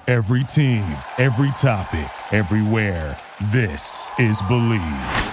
Every team, every topic, everywhere. This is Believe.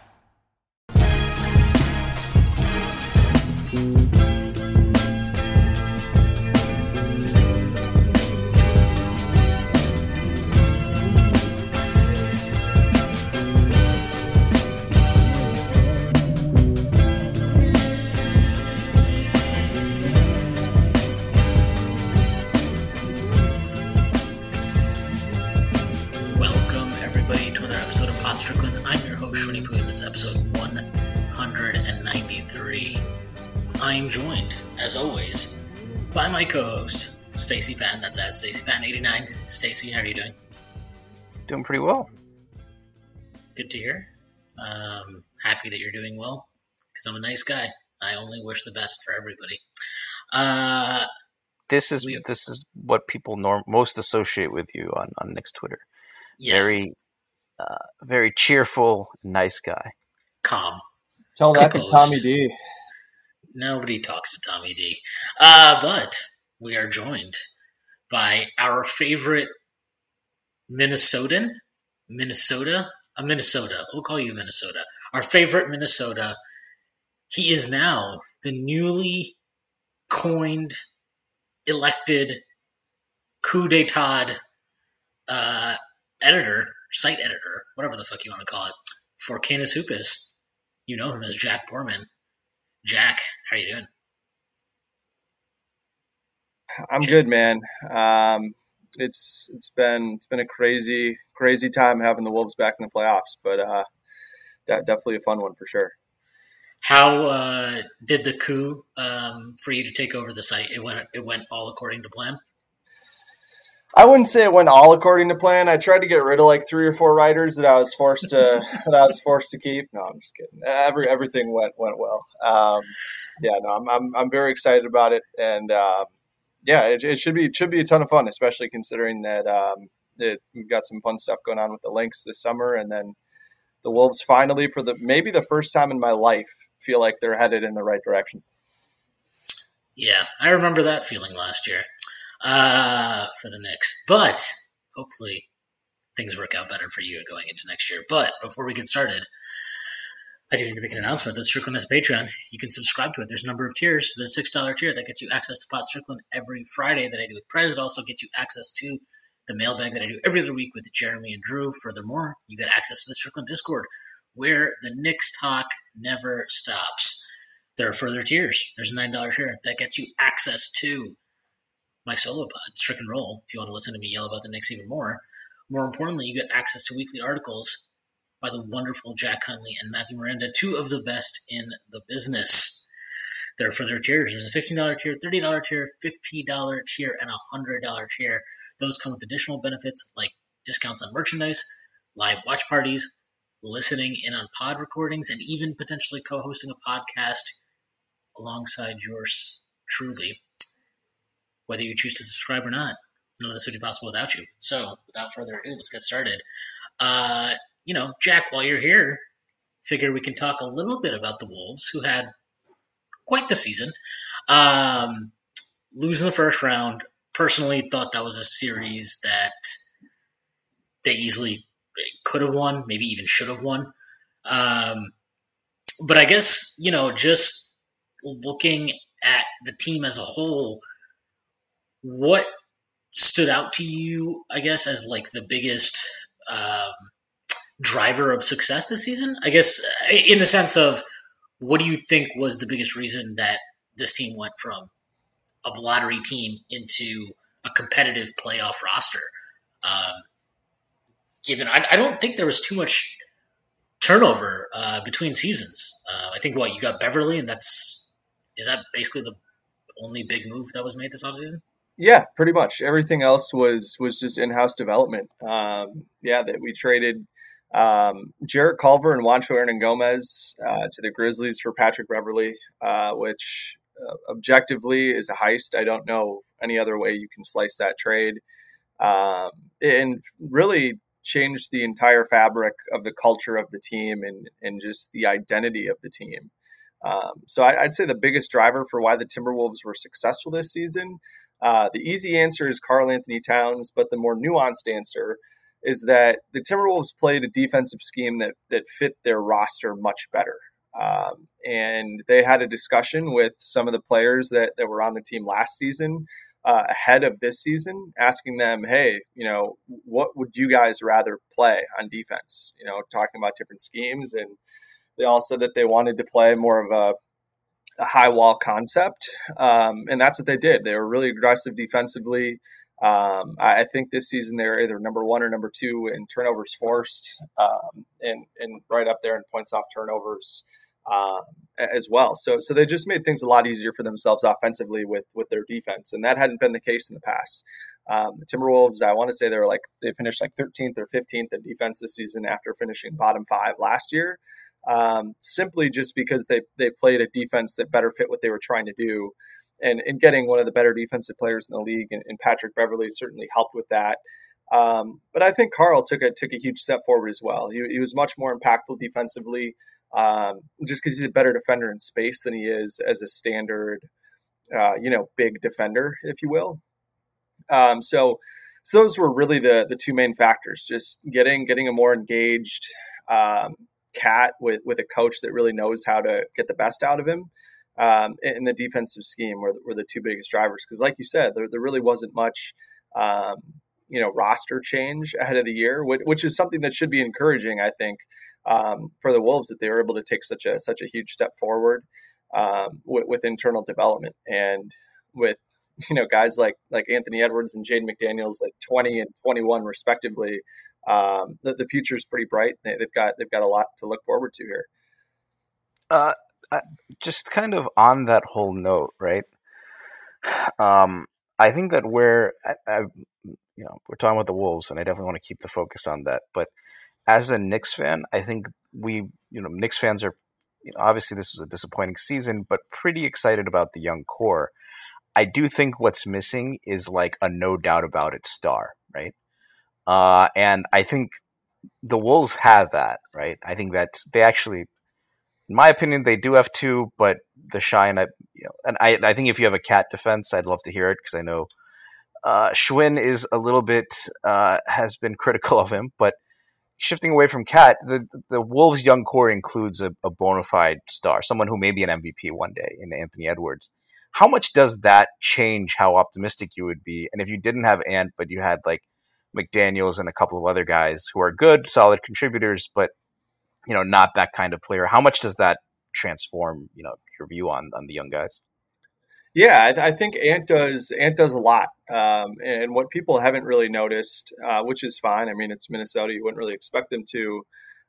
I'm joined, as always, by my co-host, Stacey Pan. That's at Stacey Pan 89. Stacey, how are you doing? Doing pretty well. Good to hear. Happy that you're doing well, because I'm a nice guy. I only wish the best for everybody. This is what people most associate with you on Nick's Twitter. Yeah. Very cheerful, nice guy. Calm. Tell that to Tommy D. Nobody talks to Tommy D. But we are joined by our favorite Minnesota. We'll call you Minnesota. Our favorite Minnesota. He is now the newly coined, elected coup d'etat site editor, whatever the fuck you want to call it, for Canis Hoopus. You know him as Jack Borman. Jack, how are you doing? I'm good, man. It's been a crazy time having the Wolves back in the playoffs, but definitely a fun one for sure. How did the coup for you to take over the site? It went all according to plan? I wouldn't say it went all according to plan. I tried to get rid of like 3 or 4 writers that I was forced to keep. No, I'm just kidding. Everything went well. I'm very excited about it, and it should be a ton of fun, especially considering that we've got some fun stuff going on with the Lynx this summer, and then the Wolves finally, for maybe the first time in my life, feel like they're headed in the right direction. Yeah, I remember that feeling last year. For the Knicks. But hopefully things work out better for you going into next year. But before we get started, I do need to make an announcement that Strickland has a Patreon. You can subscribe to it. There's a number of tiers. There's a $6 tier that gets you access to Pod Strickland every Friday that I do with Prez. It also gets you access to the mailbag that I do every other week with Jeremy and Drew. Furthermore, you get access to the Strickland Discord, where the Knicks talk never stops. There are further tiers. There's a $9 tier that gets you access to my solo pod, Strick and Roll, if you want to listen to me yell about the Knicks even more. More importantly, you get access to weekly articles by the wonderful Jack Huntley and Matthew Miranda, 2 of the best in the business. There are further tiers. There's a $15 tier, $30 tier, $50 tier, and a $100 tier. Those come with additional benefits like discounts on merchandise, live watch parties, listening in on pod recordings, and even potentially co-hosting a podcast alongside yours truly. Whether you choose to subscribe or not, none of this would be possible without you. So, without further ado, let's get started. Jack, while you're here, figure we can talk a little bit about the Wolves, who had quite the season. Losing the first round, personally thought that was a series that they easily could have won, maybe even should have won. But I guess, just looking at the team as a whole, what stood out to you, I guess, as like the biggest driver of success this season? I guess in the sense of, what do you think was the biggest reason that this team went from a lottery team into a competitive playoff roster? Given I don't think there was too much turnover between seasons. I think you got Beverly, and is that basically the only big move that was made this offseason? Yeah, pretty much. Everything else was just in-house development. That we traded Jarrett Culver and Juancho Hernangomez to the Grizzlies for Patrick Beverly, which objectively is a heist. I don't know any other way you can slice that trade. And really changed the entire fabric of the culture of the team and just the identity of the team. So I'd say the biggest driver for why the Timberwolves were successful this season The easy answer is Karl Anthony Towns, but the more nuanced answer is that the Timberwolves played a defensive scheme that fit their roster much better. And they had a discussion with some of the players that were on the team last season ahead of this season, asking them, hey, what would you guys rather play on defense? Talking about different schemes. And they all said that they wanted to play more of a high wall concept. And that's what they did. They were really aggressive defensively. I think this season they were either number 1 or number 2 in turnovers forced, and right up there in points off turnovers as well. So they just made things a lot easier for themselves offensively with their defense, and that hadn't been the case in the past. The Timberwolves, I want to say they finished like 13th or 15th in defense this season after finishing bottom 5 last year, simply just because they played a defense that better fit what they were trying to do. And getting one of the better defensive players in the league, and Patrick Beverley certainly helped with that. But I think Karl took a huge step forward as well. He was much more impactful defensively, just because he's a better defender in space than he is as a standard, big defender, if you will. So those were really the two main factors: just getting a more engaged Cat with a coach that really knows how to get the best out of him. In the defensive scheme were the two biggest drivers. Because like you said, there really wasn't much, roster change ahead of the year, which is something that should be encouraging, I think, for the Wolves, that they were able to take such a huge step forward with internal development. And with, guys like Anthony Edwards and Jaden McDaniels, like 20 and 21 respectively, the future is pretty bright. They've got a lot to look forward to here. Just kind of on that whole note, right? I think that we're talking about the Wolves, and I definitely want to keep the focus on that. But as a Knicks fan, I think Knicks fans are, obviously this was a disappointing season, but pretty excited about the young core. I do think what's missing is like a no doubt about it star, right? And I think the Wolves have that, right? I think that they actually, in my opinion, they do have two, but the shine, I think if you have a Cat defense, I'd love to hear it, because I know Schwinn is a little bit has been critical of him. But shifting away from Cat, the Wolves' young core includes a bona fide star, someone who may be an MVP one day in Anthony Edwards. How much does that change how optimistic you would be? And if you didn't have Ant, but you had like McDaniels and a couple of other guys who are good, solid contributors, but not that kind of player, how much does that transform, your view on the young guys? Yeah, I think Ant does a lot. And what people haven't really noticed, which is fine. I mean, it's Minnesota. You wouldn't really expect them to.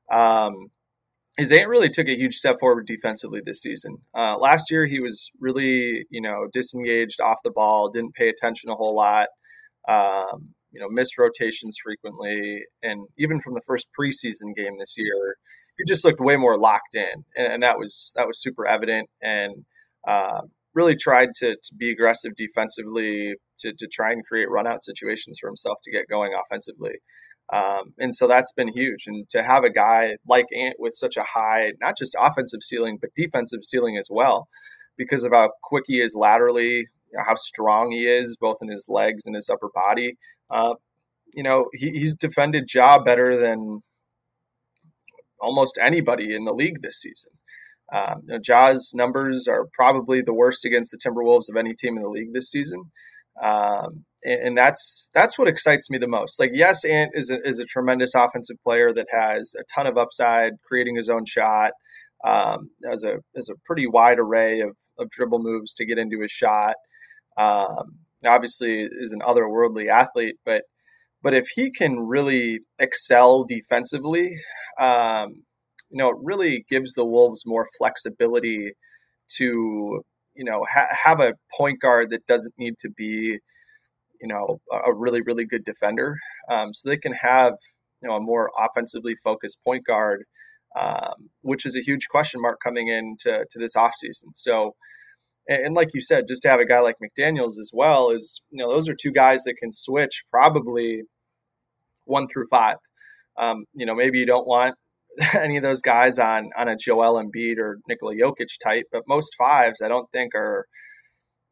Is Ant really took a huge step forward defensively this season. Last year, he was really, disengaged off the ball, didn't pay attention a whole lot, missed rotations frequently. And even from the first preseason game this year, he just looked way more locked in. And that was super evident. And really tried to be aggressive defensively to try and create run out situations for himself to get going offensively. And so that's been huge. And to have a guy like Ant with such a high, not just offensive ceiling, but defensive ceiling as well, because of how quick he is laterally, how strong he is, both in his legs and his upper body. He's defended Ja better than almost anybody in the league this season. Ja's numbers are probably the worst against the Timberwolves of any team in the league this season. And that's what excites me the most. Like, yes, Ant is a tremendous offensive player that has a ton of upside, creating his own shot. Has a pretty wide array of dribble moves to get into his shot. Obviously is an otherworldly athlete, but if he can really excel defensively, it really gives the Wolves more flexibility to, have a point guard that doesn't need to be, a really, really good defender. So they can have, a more offensively focused point guard, which is a huge question mark coming into this offseason. So, and like you said, just to have a guy like McDaniels as well is, those are two guys that can switch probably 1 through 5. Maybe you don't want any of those guys on a Joel Embiid or Nikola Jokic type, but most 5s I don't think are,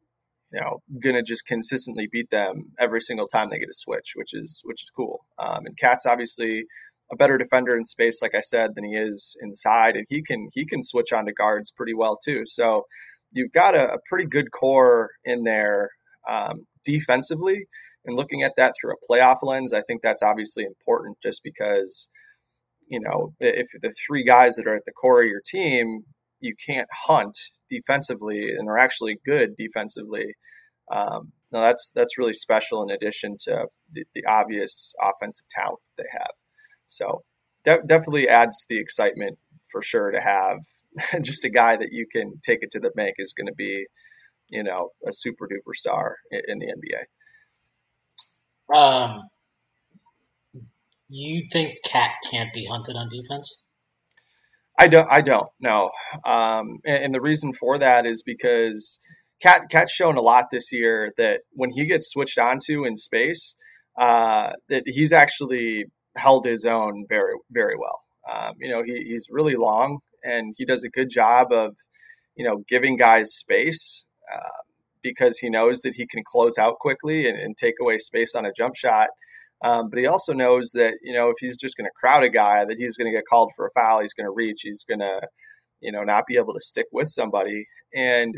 going to just consistently beat them every single time they get a switch, which is cool. And Cat's obviously a better defender in space, like I said, than he is inside, and he can switch on to guards pretty well too. So you've got a pretty good core in there defensively, and looking at that through a playoff lens, I think that's obviously important, just because if the three guys that are at the core of your team, you can't hunt defensively and are actually good defensively. No, that's really special in addition to the obvious offensive talent that they have. So definitely adds to the excitement for sure to have just a guy that you can take it to the bank is going to be, a super duper star in the NBA. You think Cat can't be hunted on defense? I don't know. And the reason for that is because Cat's shown a lot this year that when he gets switched onto in space, that he's actually held his own very, very well. He's really long, and he does a good job of, giving guys space because he knows that he can close out quickly and take away space on a jump shot. But he also knows that, if he's just going to crowd a guy, that he's going to get called for a foul, he's going to reach, he's going to, not be able to stick with somebody. And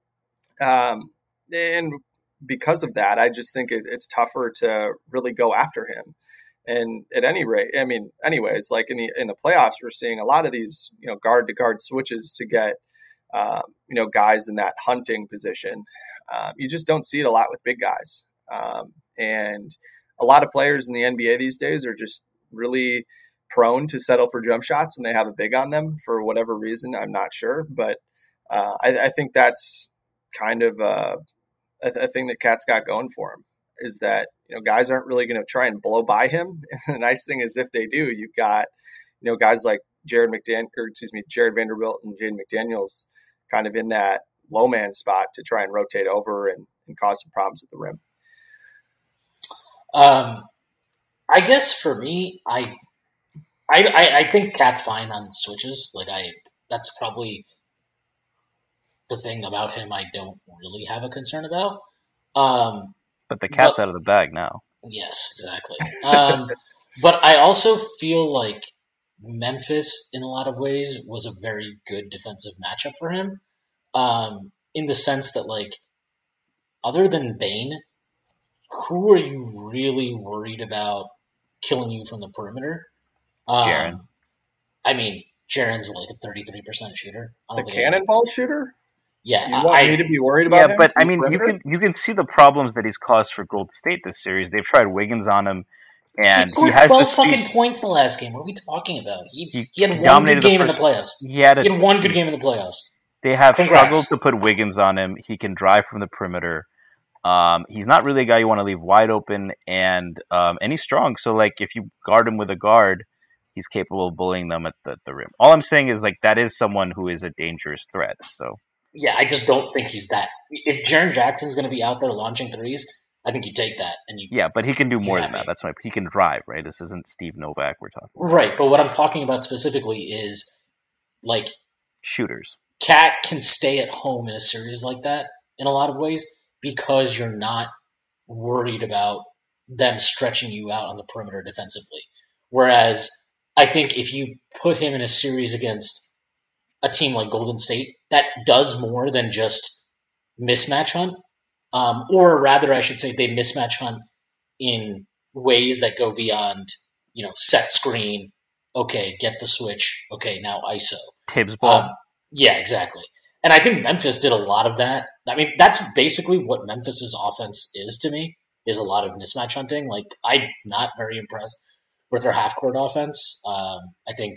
because of that, I just think it's tougher to really go after him. And at any rate, anyways, like in the playoffs, we're seeing a lot of these, guard to guard switches to get, guys in that hunting position. You just don't see it a lot with big guys. And a lot of players in the NBA these days are just really prone to settle for jump shots, and they have a big on them for whatever reason. I'm not sure, but I think that's kind of a thing that Cat's got going for him, is that guys aren't really going to try and blow by him. And the nice thing is, if they do, you've got guys like Jared Vanderbilt and Jaden McDaniels kind of in that low man spot to try and rotate over and cause some problems at the rim. I guess for me, I think Cat's fine on switches. That's probably the thing about him I don't really have a concern about. But the cat's out of the bag now. Yes, exactly. But I also feel like Memphis, in a lot of ways, was a very good defensive matchup for him. In the sense that, other than Bane, who are you really worried about killing you from the perimeter? Jaren. Jaren's a 33% shooter. The cannonball shooter? Yeah. You want me to be worried about him? Yeah, but you can see the problems that he's caused for Golden State this series. They've tried Wiggins on him, and he scored 12 fucking points the last game. What are we talking about? He had one good game in the playoffs. He had one good game in the playoffs. They have struggled to put Wiggins on him. He can drive from the perimeter. He's not really a guy you want to leave wide open, and he's strong. So, if you guard him with a guard, he's capable of bullying them at the rim. All I'm saying is, that is someone who is a dangerous threat. So, yeah, I just don't think he's that. If Jaren Jackson's going to be out there launching threes, I think you take that. But he can do more than that. That's why he can drive, right? This isn't Steve Novak we're talking about. Right, but what I'm talking about specifically is, shooters. Cat can stay at home in a series like that in a lot of ways because you're not worried about them stretching you out on the perimeter defensively. Whereas I think if you put him in a series against a team like Golden State, that does more than just mismatch hunt. Or rather, I should say they mismatch hunt in ways that go beyond, set screen. Okay, get the switch. Okay, now ISO. Tibbs ball. Yeah, exactly. And I think Memphis did a lot of that. That's basically what Memphis's offense is to me, is a lot of mismatch hunting. I'm not very impressed with their half-court offense. I think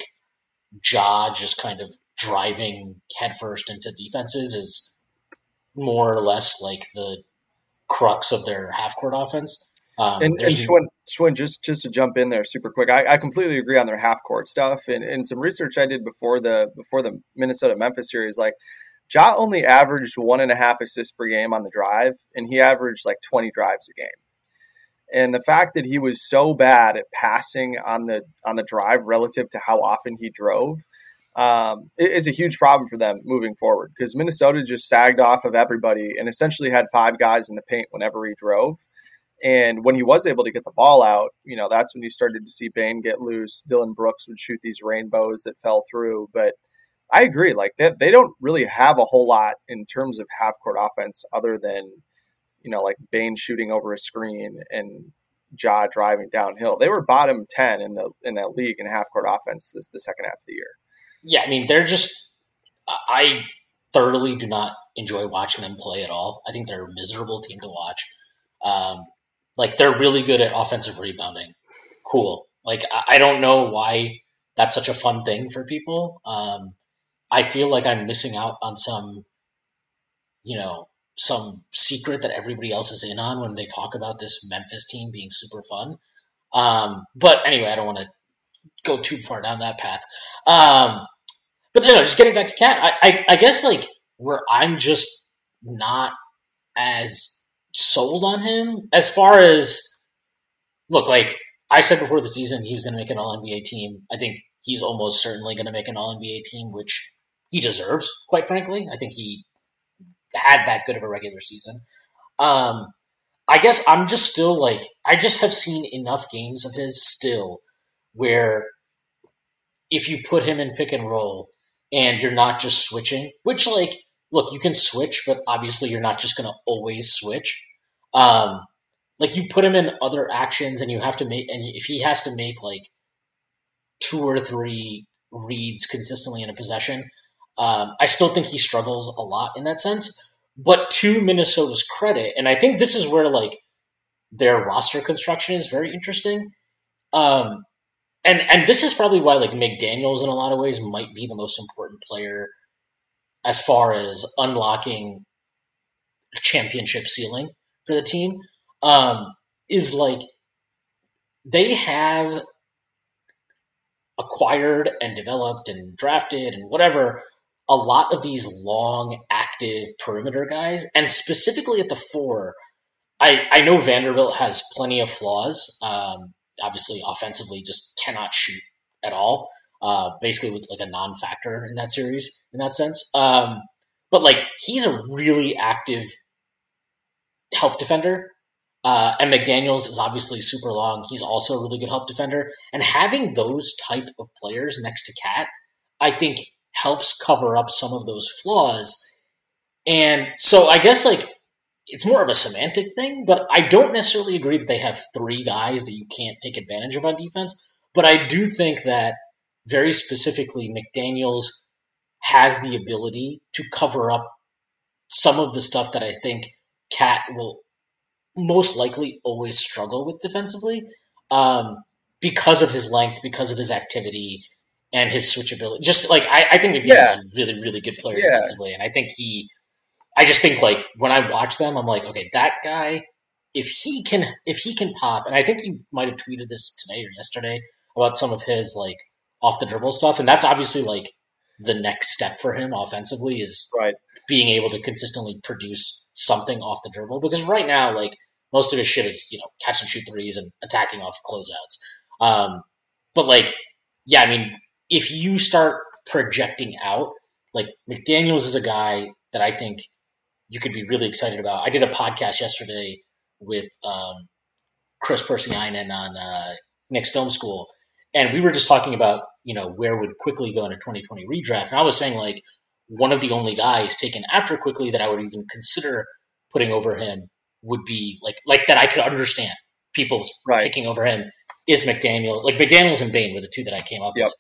Ja just kind of driving headfirst into defenses is more or less the crux of their half-court offense. And Schwinn, just to jump in there super quick, I completely agree on their half-court stuff. And some research I did before the Minnesota-Memphis series, Ja only averaged 1.5 assists per game on the drive, and he averaged 20 drives a game. And the fact that he was so bad at passing on the drive relative to how often he drove, is a huge problem for them moving forward, because Minnesota just sagged off of everybody and essentially had 5 guys in the paint whenever he drove. And when he was able to get the ball out, that's when you started to see Bane get loose. Dylan Brooks would shoot these rainbows that fell through. But I agree, like they don't really have a whole lot in terms of half court offense other than, like Bane shooting over a screen and Ja driving downhill. They were bottom 10 in that league in half court offense the second half of the year. Yeah, I mean, I thoroughly do not enjoy watching them play at all. I think they're a miserable team to watch. Like, they're really good at offensive rebounding. Cool. Like, I don't know why that's such a fun thing for people. I feel like I'm missing out on some secret that everybody else is in on when they talk about this Memphis team being super fun. But anyway, I don't want to go too far down that path. But just getting back to Cat, I guess like where I'm just not as sold on him as far as, look, like I said before the season, he was going to make an All-NBA team. I think he's almost certainly going to make an All-NBA team, which he deserves, quite frankly. I think he had that good of a regular season. I guess I'm just still like, I just have seen enough games of his still where if you put him in pick and roll and you're not just switching, which like, look, you can switch, but obviously you're not just going to always switch. Like you put him in other actions and you have to make, and if he has to make like 2 or 3 reads consistently in a possession, I still think he struggles a lot in that sense. But to Minnesota's credit, and I think this is where like their roster construction is very interesting. And this is probably why like McDaniels in a lot of ways might be the most important player as far as unlocking championship ceiling for the team, is like they have acquired and developed and drafted and whatever a lot of these long, active perimeter guys, and specifically at the 4. I know Vanderbilt has plenty of flaws. Obviously, offensively, just cannot shoot at all. Basically, was like a non-factor in that series, in that sense. But like, he's a really active help defender. And McDaniels is obviously super long. He's also a really good help defender. And having those type of players next to Cat, I think helps cover up some of those flaws. And so I guess like it's more of a semantic thing, but I don't necessarily agree that they have 3 guys that you can't take advantage of on defense. But I do think that very specifically McDaniels has the ability to cover up some of the stuff that I think Cat will most likely always struggle with defensively, because of his length, because of his activity, and his switchability. Just like I think McDaniels is a really, really good player defensively, and I just think like when I watch them, I'm like, okay, that guy, if he can pop, and I think he might have tweeted this today or yesterday about some of his like off the dribble stuff, and that's obviously like the next step for him offensively is being able to consistently produce something off the dribble, because right now like most of his shit is catch and shoot threes and attacking off closeouts. But like, yeah, I mean, if you start projecting out, like McDaniels is a guy that I think you could be really excited about. I did a podcast yesterday with Chris Persianen on Knicks Film School, and we were just talking about where would Quickly go in a 2020 redraft, and I was saying like one of the only guys taken after Quickly that I would even consider putting over him would be like that I could understand people picking over him is McDaniels. Like McDaniels and Bane were the 2 that I came up with.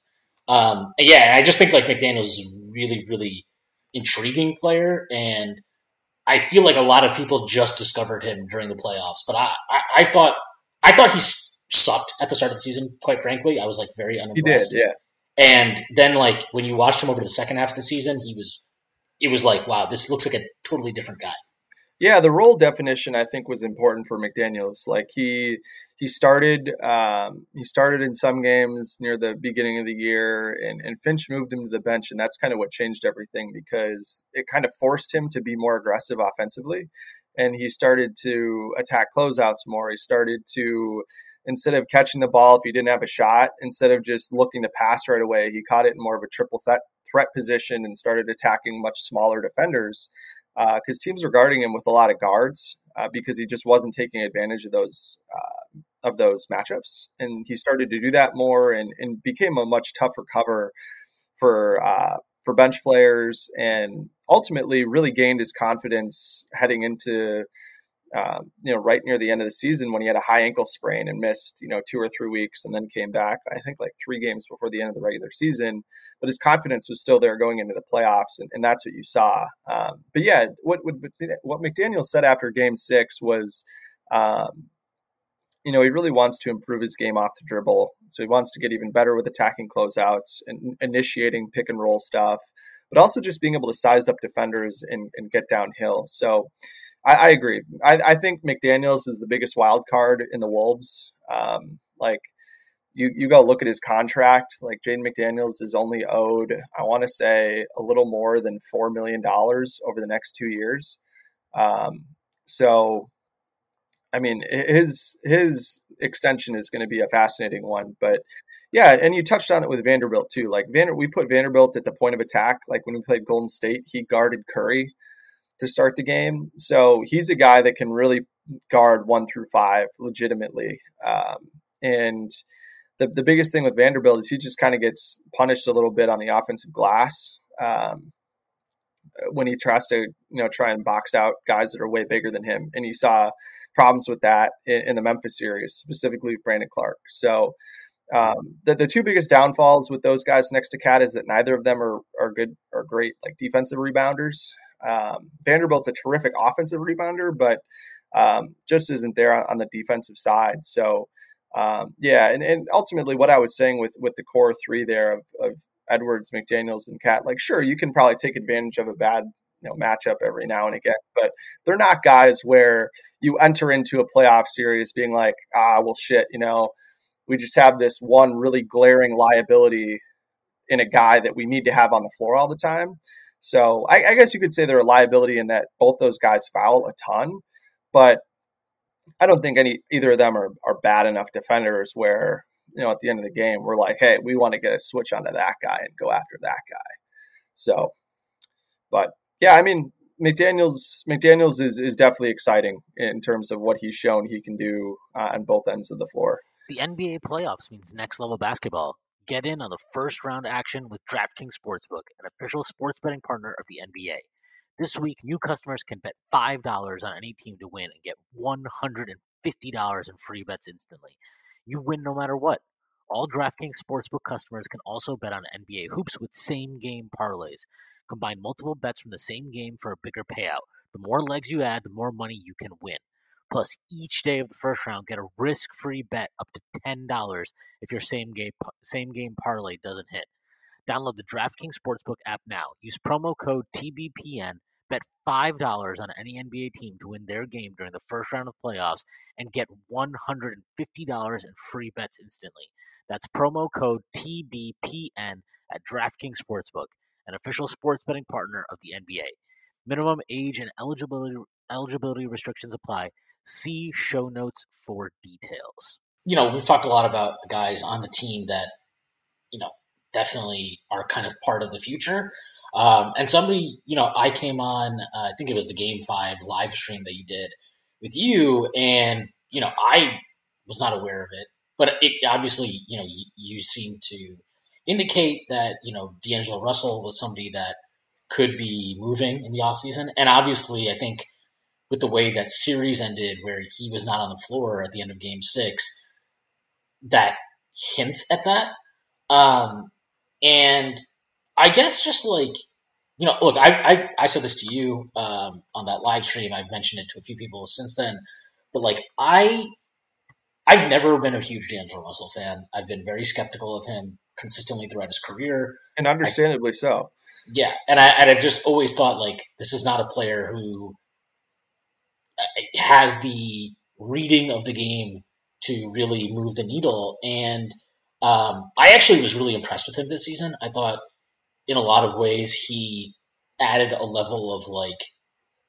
I just think like McDaniels is a really, really intriguing player, and I feel like a lot of people just discovered him during the playoffs. But I thought he sucked at the start of the season. Quite frankly, I was like very unimpressed. He did, yeah. And then like when you watched him over the second half of the season, it was like, wow, this looks like a totally different guy. Yeah, the role definition I think was important for McDaniels. Like he started in some games near the beginning of the year, and Finch moved him to the bench, and that's kind of what changed everything, because it kind of forced him to be more aggressive offensively, and he started to attack closeouts more. He started to instead of catching the ball if he didn't have a shot, instead of just looking to pass right away, he caught it in more of a triple threat position and started attacking much smaller defenders because teams were guarding him with a lot of guards because he just wasn't taking advantage of those matchups. And he started to do that more and became a much tougher cover for bench players, and ultimately really gained his confidence heading into right near the end of the season when he had a high ankle sprain and missed 2 or 3 weeks and then came back, I think, like 3 games before the end of the regular season. But his confidence was still there going into the playoffs, and that's what you saw. But yeah, what McDaniel said after Game 6 was, he really wants to improve his game off the dribble. So he wants to get even better with attacking closeouts and initiating pick and roll stuff, but also just being able to size up defenders and get downhill. So I agree. I think McDaniels is the biggest wild card in the Wolves. You go look at his contract. Like, Jaden McDaniels is only owed, I want to say, a little more than $4 million over the next 2 years. So, I mean, his extension is going to be a fascinating one. But yeah, and you touched on it with Vanderbilt too. Like, we put Vanderbilt at the point of attack. Like when we played Golden State, he guarded Curry to start the game. So he's a guy that can really guard 1 through 5 legitimately. And the biggest thing with Vanderbilt is he just kind of gets punished a little bit on the offensive glass when he tries to try and box out guys that are way bigger than him. And you saw problems with that in the Memphis series, specifically with Brandon Clark. So the 2 biggest downfalls with those guys next to Cat is that neither of them are good or great like defensive rebounders. Vanderbilt's a terrific offensive rebounder, but just isn't there on the defensive side. So and ultimately what I was saying with the core 3 there of Edwards, McDaniels, and Cat, like, sure, you can probably take advantage of a bad matchup every now and again, but they're not guys where you enter into a playoff series being like, well, shit, we just have this one really glaring liability in a guy that we need to have on the floor all the time. So I guess you could say they're a liability in that both those guys foul a ton, but I don't think either of them are bad enough defenders where, at the end of the game, we're like, hey, we want to get a switch onto that guy and go after that guy. So, but yeah, I mean, McDaniels is definitely exciting in terms of what he's shown he can do on both ends of the floor. The NBA playoffs means next level basketball. Get in on the first round action with DraftKings Sportsbook, an official sports betting partner of the NBA. This week, new customers can bet $5 on any team to win and get $150 in free bets instantly. You win no matter what. All DraftKings Sportsbook customers can also bet on NBA hoops with same-game parlays. Combine multiple bets from the same game for a bigger payout. The more legs you add, the more money you can win. Plus, each day of the first round, get a risk-free bet up to $10 if your same-game parlay doesn't hit. Download the DraftKings Sportsbook app now. Use promo code TBPN. Bet $5 on any NBA team to win their game during the first round of playoffs and get $150 in free bets instantly. That's promo code TBPN at DraftKings Sportsbook, an official sports betting partner of the NBA. Minimum age and eligibility restrictions apply. See show notes for details. We've talked a lot about the guys on the team that, definitely are kind of part of the future. And somebody, I came on, I think it was the Game 5 live stream that you did with you, and, I was not aware of it. But it obviously, you seem to indicate that, D'Angelo Russell was somebody that could be moving in the offseason. And obviously, I think with the way that series ended, where he was not on the floor at the end of Game 6, that hints at that. And I guess just like, look, I said this to you on that live stream. I've mentioned it to a few people since then. But like, I've never been a huge D'Angelo Russell fan. I've been very skeptical of him consistently throughout his career. And understandably so. Yeah. And I've just always thought, like, this is not a player who has the reading of the game to really move the needle. And I actually was really impressed with him this season. I thought in a lot of ways he added a level of like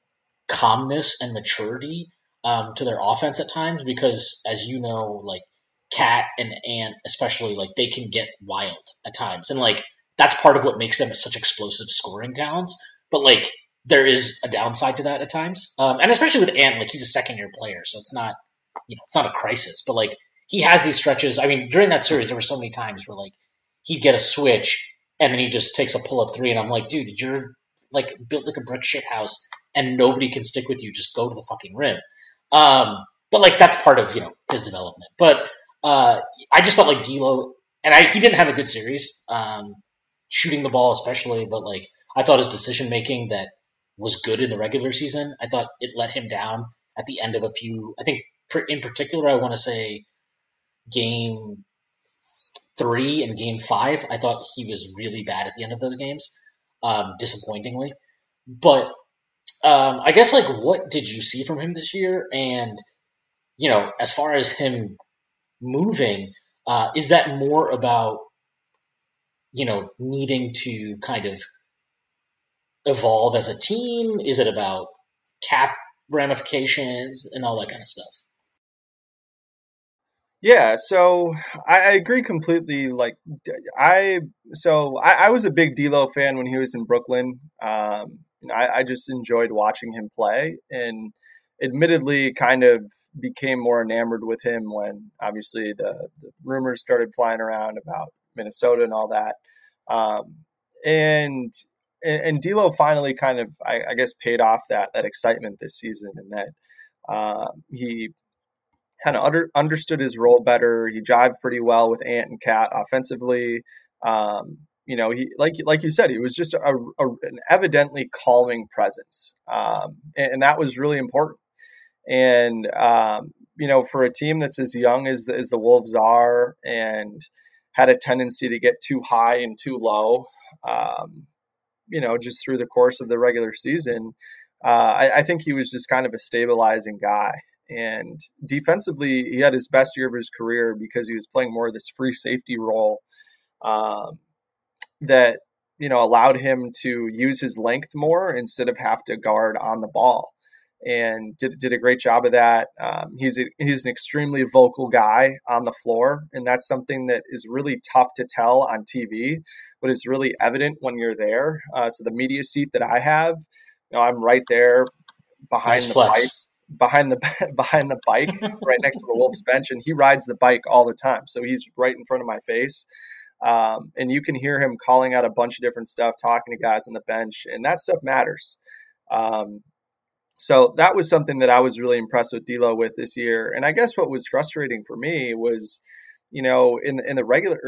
calmness and maturity to their offense at times, because as you know, like Cat and Ant, especially, like, they can get wild at times. And, like, that's part of what makes them such explosive scoring talents. But, like, there is a downside to that at times. And especially with Ant, like, he's a second-year player, so it's not, it's not a crisis. But, like, he has these stretches. I mean, during that series, there were so many times where, like, he'd get a switch, and then he just takes a pull-up three, and I'm like, dude, you're, like, built like a brick shit house, and nobody can stick with you. Just go to the fucking rim. But, like, that's part of, his development. But I just thought, like, D'Lo, and he didn't have a good series, shooting the ball especially, but, like, I thought his decision-making that was good in the regular season, I thought it let him down at the end of a few, I think, in particular, I want to say Game 3 and Game 5, I thought he was really bad at the end of those games, disappointingly. But I guess, like, what did you see from him this year? And, as far as him moving, is that more about, needing to kind of evolve as a team? Is it about cap ramifications and all that kind of stuff? Yeah, so I agree completely. Like, I was a big D'Lo fan when he was in Brooklyn. I just enjoyed watching him play, and admittedly, kind of became more enamored with him when obviously the rumors started flying around about Minnesota and all that. And D'Lo finally kind of, I guess, paid off that excitement this season, and that he kind of understood his role better. He jived pretty well with Ant and Cat offensively. He like you said, he was just an evidently calming presence, and that was really important. And for a team that's as young as the Wolves are, and had a tendency to get too high and too low, just through the course of the regular season, I think he was just kind of a stabilizing guy. And defensively, he had his best year of his career because he was playing more of this free safety role that, allowed him to use his length more instead of have to guard on the ball. And did a great job of that. He's an extremely vocal guy on the floor, and that's something that is really tough to tell on TV, but is really evident when you're there. So the media seat that I have, I'm right there behind Nice the flex. bike. Behind the bike, right next to the Wolves bench, and he rides the bike all the time. So he's right in front of my face, and you can hear him calling out a bunch of different stuff, talking to guys on the bench, and that stuff matters. So that was something that I was really impressed with D'Lo with this year. And I guess what was frustrating for me was, in the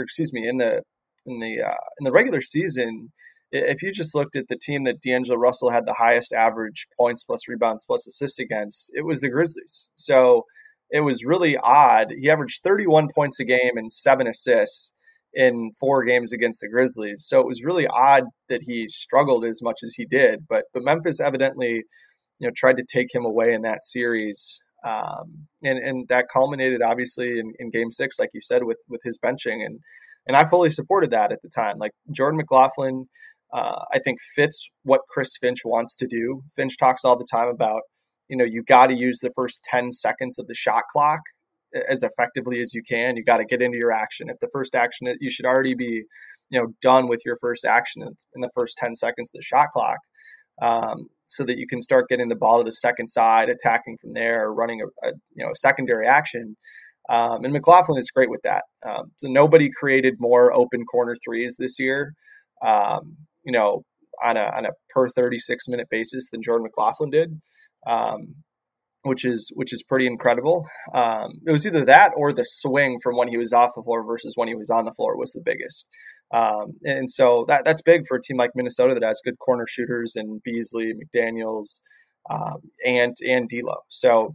regular season, if you just looked at the team that D'Angelo Russell had the highest average points plus rebounds plus assists against, it was the Grizzlies. So it was really odd. He averaged 31 points a game and 7 assists in 4 games against the Grizzlies. So it was really odd that he struggled as much as he did. But Memphis evidently, tried to take him away in that series. And that culminated obviously in Game 6, like you said, with his benching. And I fully supported that at the time. Like, Jordan McLaughlin, I think fits what Chris Finch wants to do. Finch talks all the time about, you got to use the first 10 seconds of the shot clock as effectively as you can. You got to get into your action. If the first action, you should already be, done with your first action in the first 10 seconds of the shot clock, so that you can start getting the ball to the second side, attacking from there, or running a secondary action. And McLaughlin is great with that. So nobody created more open corner threes this year, on a per 36-minute basis than Jordan McLaughlin did, which is pretty incredible. It was either that or the swing from when he was off the floor versus when he was on the floor was the biggest. And so that's big for a team like Minnesota that has good corner shooters and Beasley, McDaniels, and D'Lo. So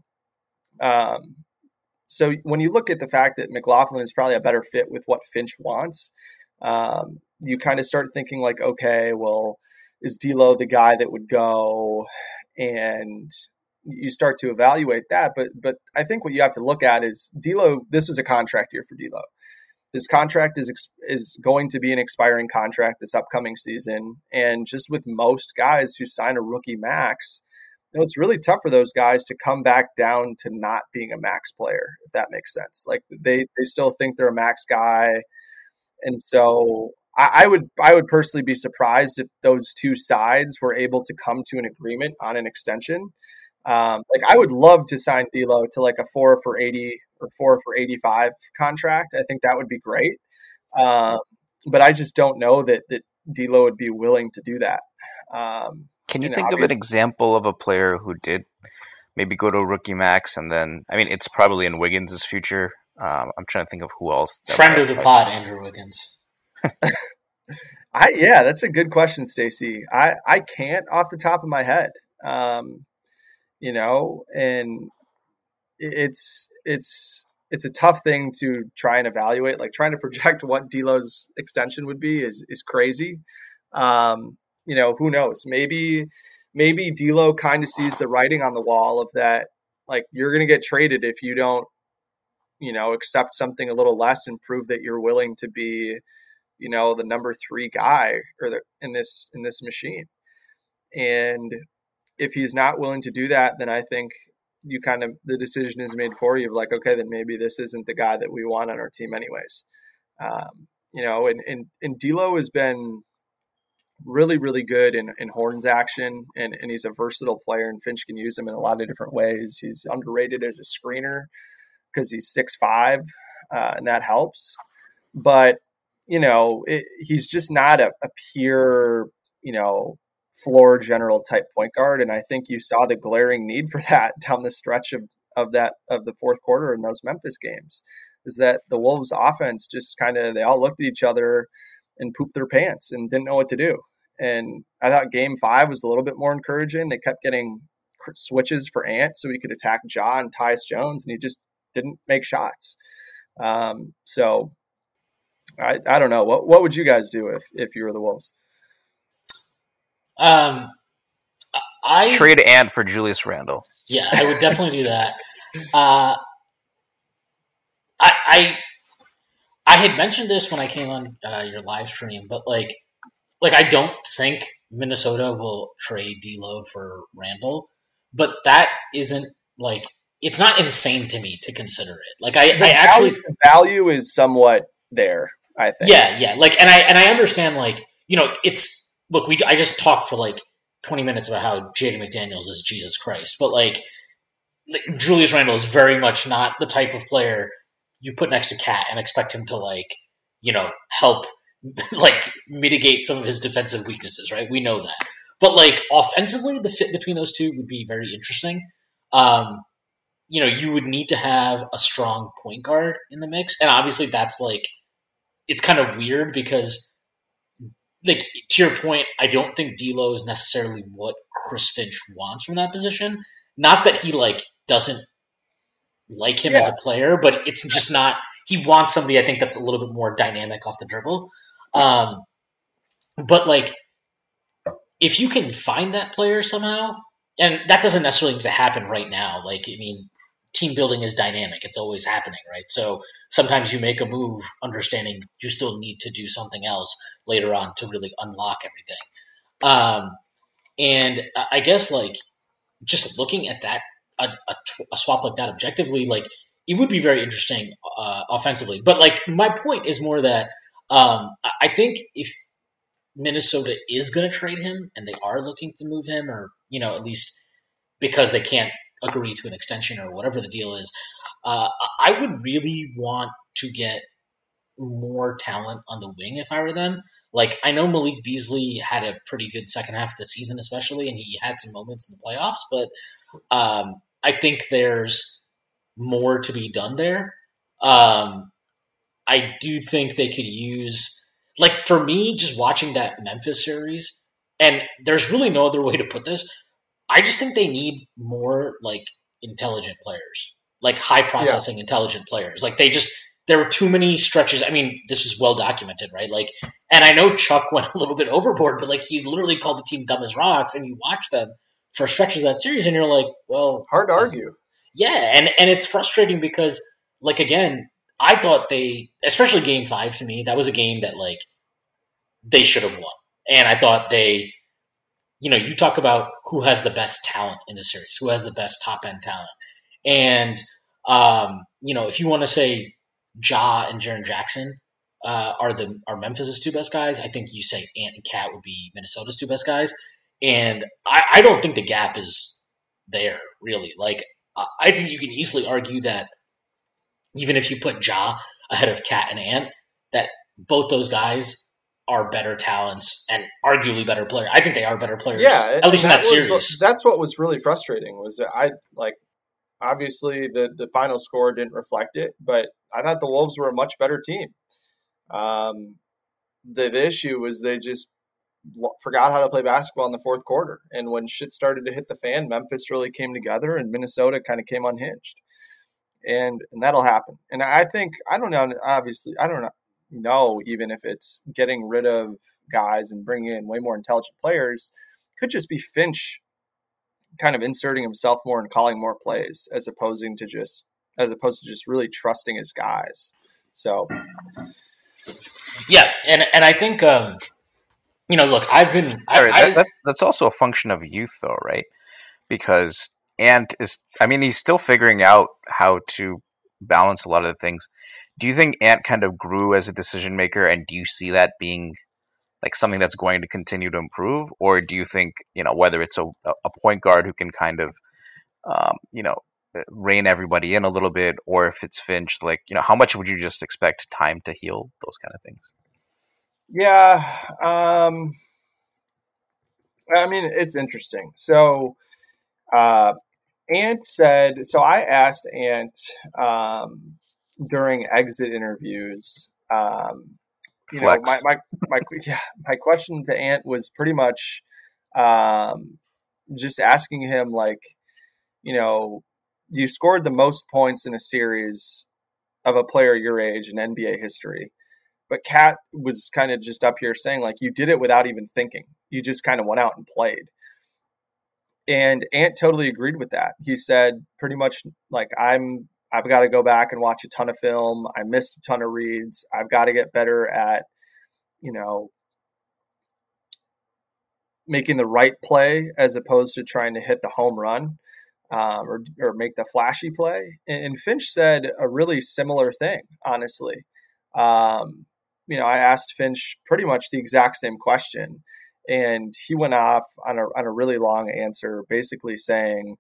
when you look at the fact that McLaughlin is probably a better fit with what Finch wants, you kind of start thinking like, okay, well, is D'Lo the guy that would go? And you start to evaluate that. But I think what you have to look at is D'Lo. This was a contract year for D'Lo. This contract is going to be an expiring contract this upcoming season. And just with most guys who sign a rookie max, it's really tough for those guys to come back down to not being a max player, if that makes sense. Like they still think they're a max guy. And so I would personally be surprised if those two sides were able to come to an agreement on an extension. Like I would love to sign D'Lo to like a 4 for 80 or 4 for 85 contract. I think that would be great. But I just don't know that D'Lo would be willing to do that. Can you think of an example of a player who did maybe go to a rookie max and then, I mean, it's probably in Wiggins' future. I'm trying to think of who else. Friend of the pod, Andrew Wiggins. Yeah, that's a good question, Stacey. I can't off the top of my head. You know, and it's a tough thing to try and evaluate. Like trying to project what D'Lo's extension would be is crazy. You know, who knows? Maybe D'Lo kind of sees the writing on the wall of that. Like you're going to get traded if you don't, you know, accept something a little less and prove that you're willing to be, you know, the number 3 guy in this machine. And if he's not willing to do that, then I think the decision is made for you of like, okay, then maybe this isn't the guy that we want on our team anyways. You know, and D'Lo has been really, really good in Horns action, and he's a versatile player, and Finch can use him in a lot of different ways. He's underrated as a screener because he's 6'5", and that helps. But, you know, he's just not a pure, you know, floor general type point guard. And I think you saw the glaring need for that down the stretch of the fourth quarter in those Memphis games, is that the Wolves offense just they all looked at each other and pooped their pants and didn't know what to do. And I thought game 5 was a little bit more encouraging. They kept getting switches for Ant so he could attack Ja and Tyus Jones, and he just didn't make shots. So I don't know. What would you guys do if you were the Wolves? I trade Ant for Julius Randle. Yeah, I would definitely do that. I had mentioned this when I came on your live stream, but like I don't think Minnesota will trade D'Lo for Randle, but that isn't like, it's not insane to me to consider it. Like the value is somewhat there, I think. Yeah. Like, and I understand, like, you know, I just talked for like 20 minutes about how Jaden McDaniels is Jesus Christ, but like Julius Randle is very much not the type of player you put next to Cat and expect him to, like, you know, help like mitigate some of his defensive weaknesses, right? We know that. But like offensively, the fit between those two would be very interesting. You know, you would need to have a strong point guard in the mix. And obviously that's like, it's kind of weird because, like, to your point, I don't think D'Lo is necessarily what Chris Finch wants from that position. Not that he like doesn't like him as a player, but it's just not, he wants somebody, I think, that's a little bit more dynamic off the dribble. But like, if you can find that player somehow, and that doesn't necessarily need to happen right now. Like, I mean, team building is dynamic. It's always happening, right? So sometimes you make a move understanding you still need to do something else later on to really unlock everything. And I guess, like, just looking at that, a swap like that objectively, like, it would be very interesting offensively. But like, my point is more that I think if Minnesota is going to trade him and they are looking to move him, or, you know, at least because they can't agree to an extension or whatever the deal is, I would really want to get more talent on the wing if I were them. Like, I know Malik Beasley had a pretty good second half of the season, especially, and he had some moments in the playoffs, but I think there's more to be done there. I do think they could use, like, for me, just watching that Memphis series, and there's really no other way to put this, I just think they need more, like, intelligent players, like high processing intelligent players. Like, there were too many stretches. I mean, this was well documented, right? Like, and I know Chuck went a little bit overboard, but like, he literally called the team dumb as rocks, and you watch them for stretches of that series, and you're like, well, hard to argue. Yeah, and it's frustrating because, like, again, I thought especially Game 5 to me, that was a game that, like, they should have won. And I thought you know, you talk about who has the best talent in the series, who has the best top end talent. And, if you want to say Ja and Jaren Jackson are Memphis' two best guys, I think you say Ant and Cat would be Minnesota's two best guys. And I don't think the gap is there, really. Like, I think you can easily argue that even if you put Ja ahead of Cat and Ant, that both those guys are better talents and arguably better players. I think they are better players, at least in that series. That's what was really frustrating was that obviously the final score didn't reflect it, but I thought the Wolves were a much better team. The issue was they just forgot how to play basketball in the fourth quarter. And when shit started to hit the fan, Memphis really came together and Minnesota kind of came unhinged. And that'll happen. And I think, I don't know even if it's getting rid of guys and bringing in way more intelligent players. Could just be Finch kind of inserting himself more and calling more plays as opposed to just really trusting his guys. So yeah, and I think look, that's also a function of youth though, right? Because Ant he's still figuring out how to balance a lot of the things. Do you think Ant kind of grew as a decision maker, and do you see that being like something that's going to continue to improve? Or do you think, whether it's a point guard who can kind of, rein everybody in a little bit, or if it's Finch, how much would you just expect time to heal those kind of things? Yeah. It's interesting. So, Ant said, so I asked Ant, during exit interviews, my question to Ant was pretty much just asking him, you scored the most points in a series of a player your age in NBA history, but Cat was kind of just up here saying you did it without even thinking. You just kind of went out and played. And Ant totally agreed with that. He said pretty much I've got to go back and watch a ton of film. I missed a ton of reads. I've got to get better at, making the right play as opposed to trying to hit the home run or make the flashy play. And Finch said a really similar thing, honestly. I asked Finch pretty much the exact same question, and he went off on a really long answer, basically saying,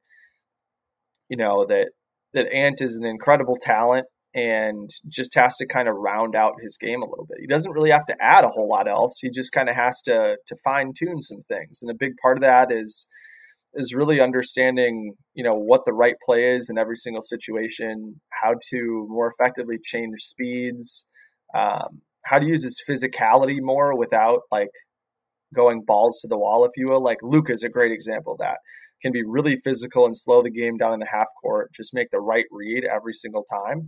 that Ant is an incredible talent and just has to kind of round out his game a little bit. He doesn't really have to add a whole lot else. He just kind of has to fine tune some things. And a big part of that is really understanding, what the right play is in every single situation, how to more effectively change speeds, how to use his physicality more without going balls to the wall, if you will. Luka is a great example of that. Can be really physical and slow the game down in the half court, just make the right read every single time.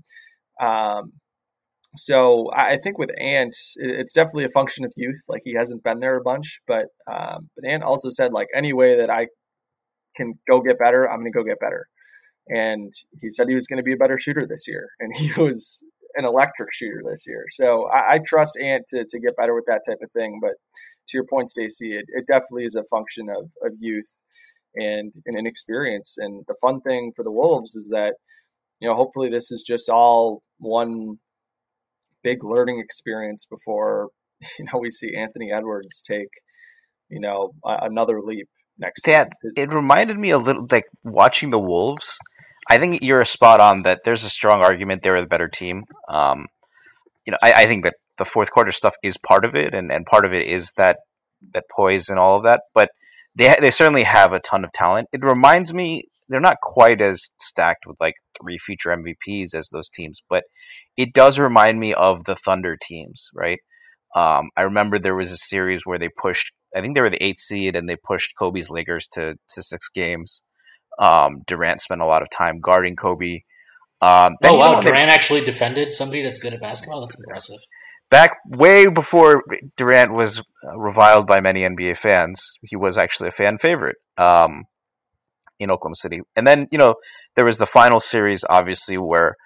So I think with Ant, it's definitely a function of youth. He hasn't been there a bunch, but Ant also said any way that I can go get better, I'm going to go get better. And he said he was going to be a better shooter this year, and he was an electric shooter this year. So I trust Ant to get better with that type of thing. But to your point, Stacey, it definitely is a function of youth and inexperience. And the fun thing for the Wolves is that, hopefully this is just all one big learning experience before, we see Anthony Edwards take, another leap next season. It reminded me a little, watching the Wolves. I think you're spot on that there's a strong argument they're the better team. I think that the fourth quarter stuff is part of it, and part of it is that poise and all of that, but they certainly have a ton of talent. It reminds me, they're not quite as stacked with 3 future MVPs as those teams, but it does remind me of the Thunder teams, right? I remember there was a series where they pushed, I think they were the 8th seed, and they pushed Kobe's Lakers to 6 games. Durant spent a lot of time guarding Kobe. Durant actually defended somebody that's good at basketball? That's impressive. Back way before Durant was reviled by many NBA fans, he was actually a fan favorite in Oklahoma City. And then, there was the final series, obviously, where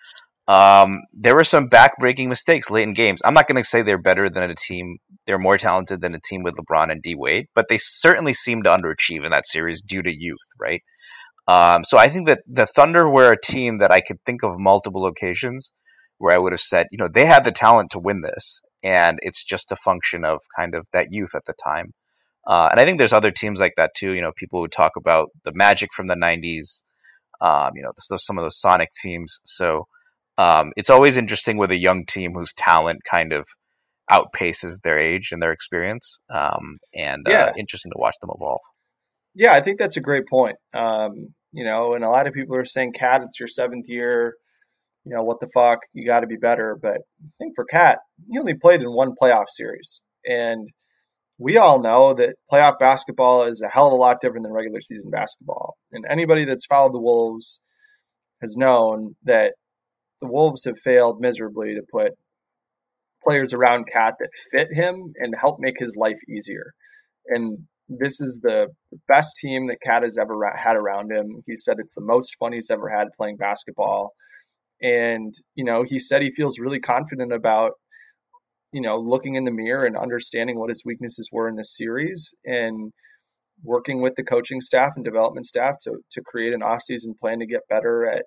there were some back-breaking mistakes late in games. I'm not going to say they're better than a team. They're more talented than a team with LeBron and D Wade, but they certainly seem to underachieve in that series due to youth, right? So I think that the Thunder were a team that I could think of multiple occasions where I would have said, they had the talent to win this, and it's just a function of kind of that youth at the time. And I think there's other teams like that too. People would talk about the Magic from the 90s, some of those Sonic teams. So it's always interesting with a young team whose talent kind of outpaces their age and their experience, and interesting to watch them evolve. Yeah, I think that's a great point. And a lot of people are saying, Cat, it's your 7th year. What the fuck? You got to be better. But I think for Cat, he only played in one playoff series. And we all know that playoff basketball is a hell of a lot different than regular season basketball. And anybody that's followed the Wolves has known that the Wolves have failed miserably to put players around Cat that fit him and help make his life easier. And this is the best team that Cat has ever had around him. He said it's the most fun he's ever had playing basketball. And, he said he feels really confident about, looking in the mirror and understanding what his weaknesses were in this series and working with the coaching staff and development staff to create an off-season plan to get better at,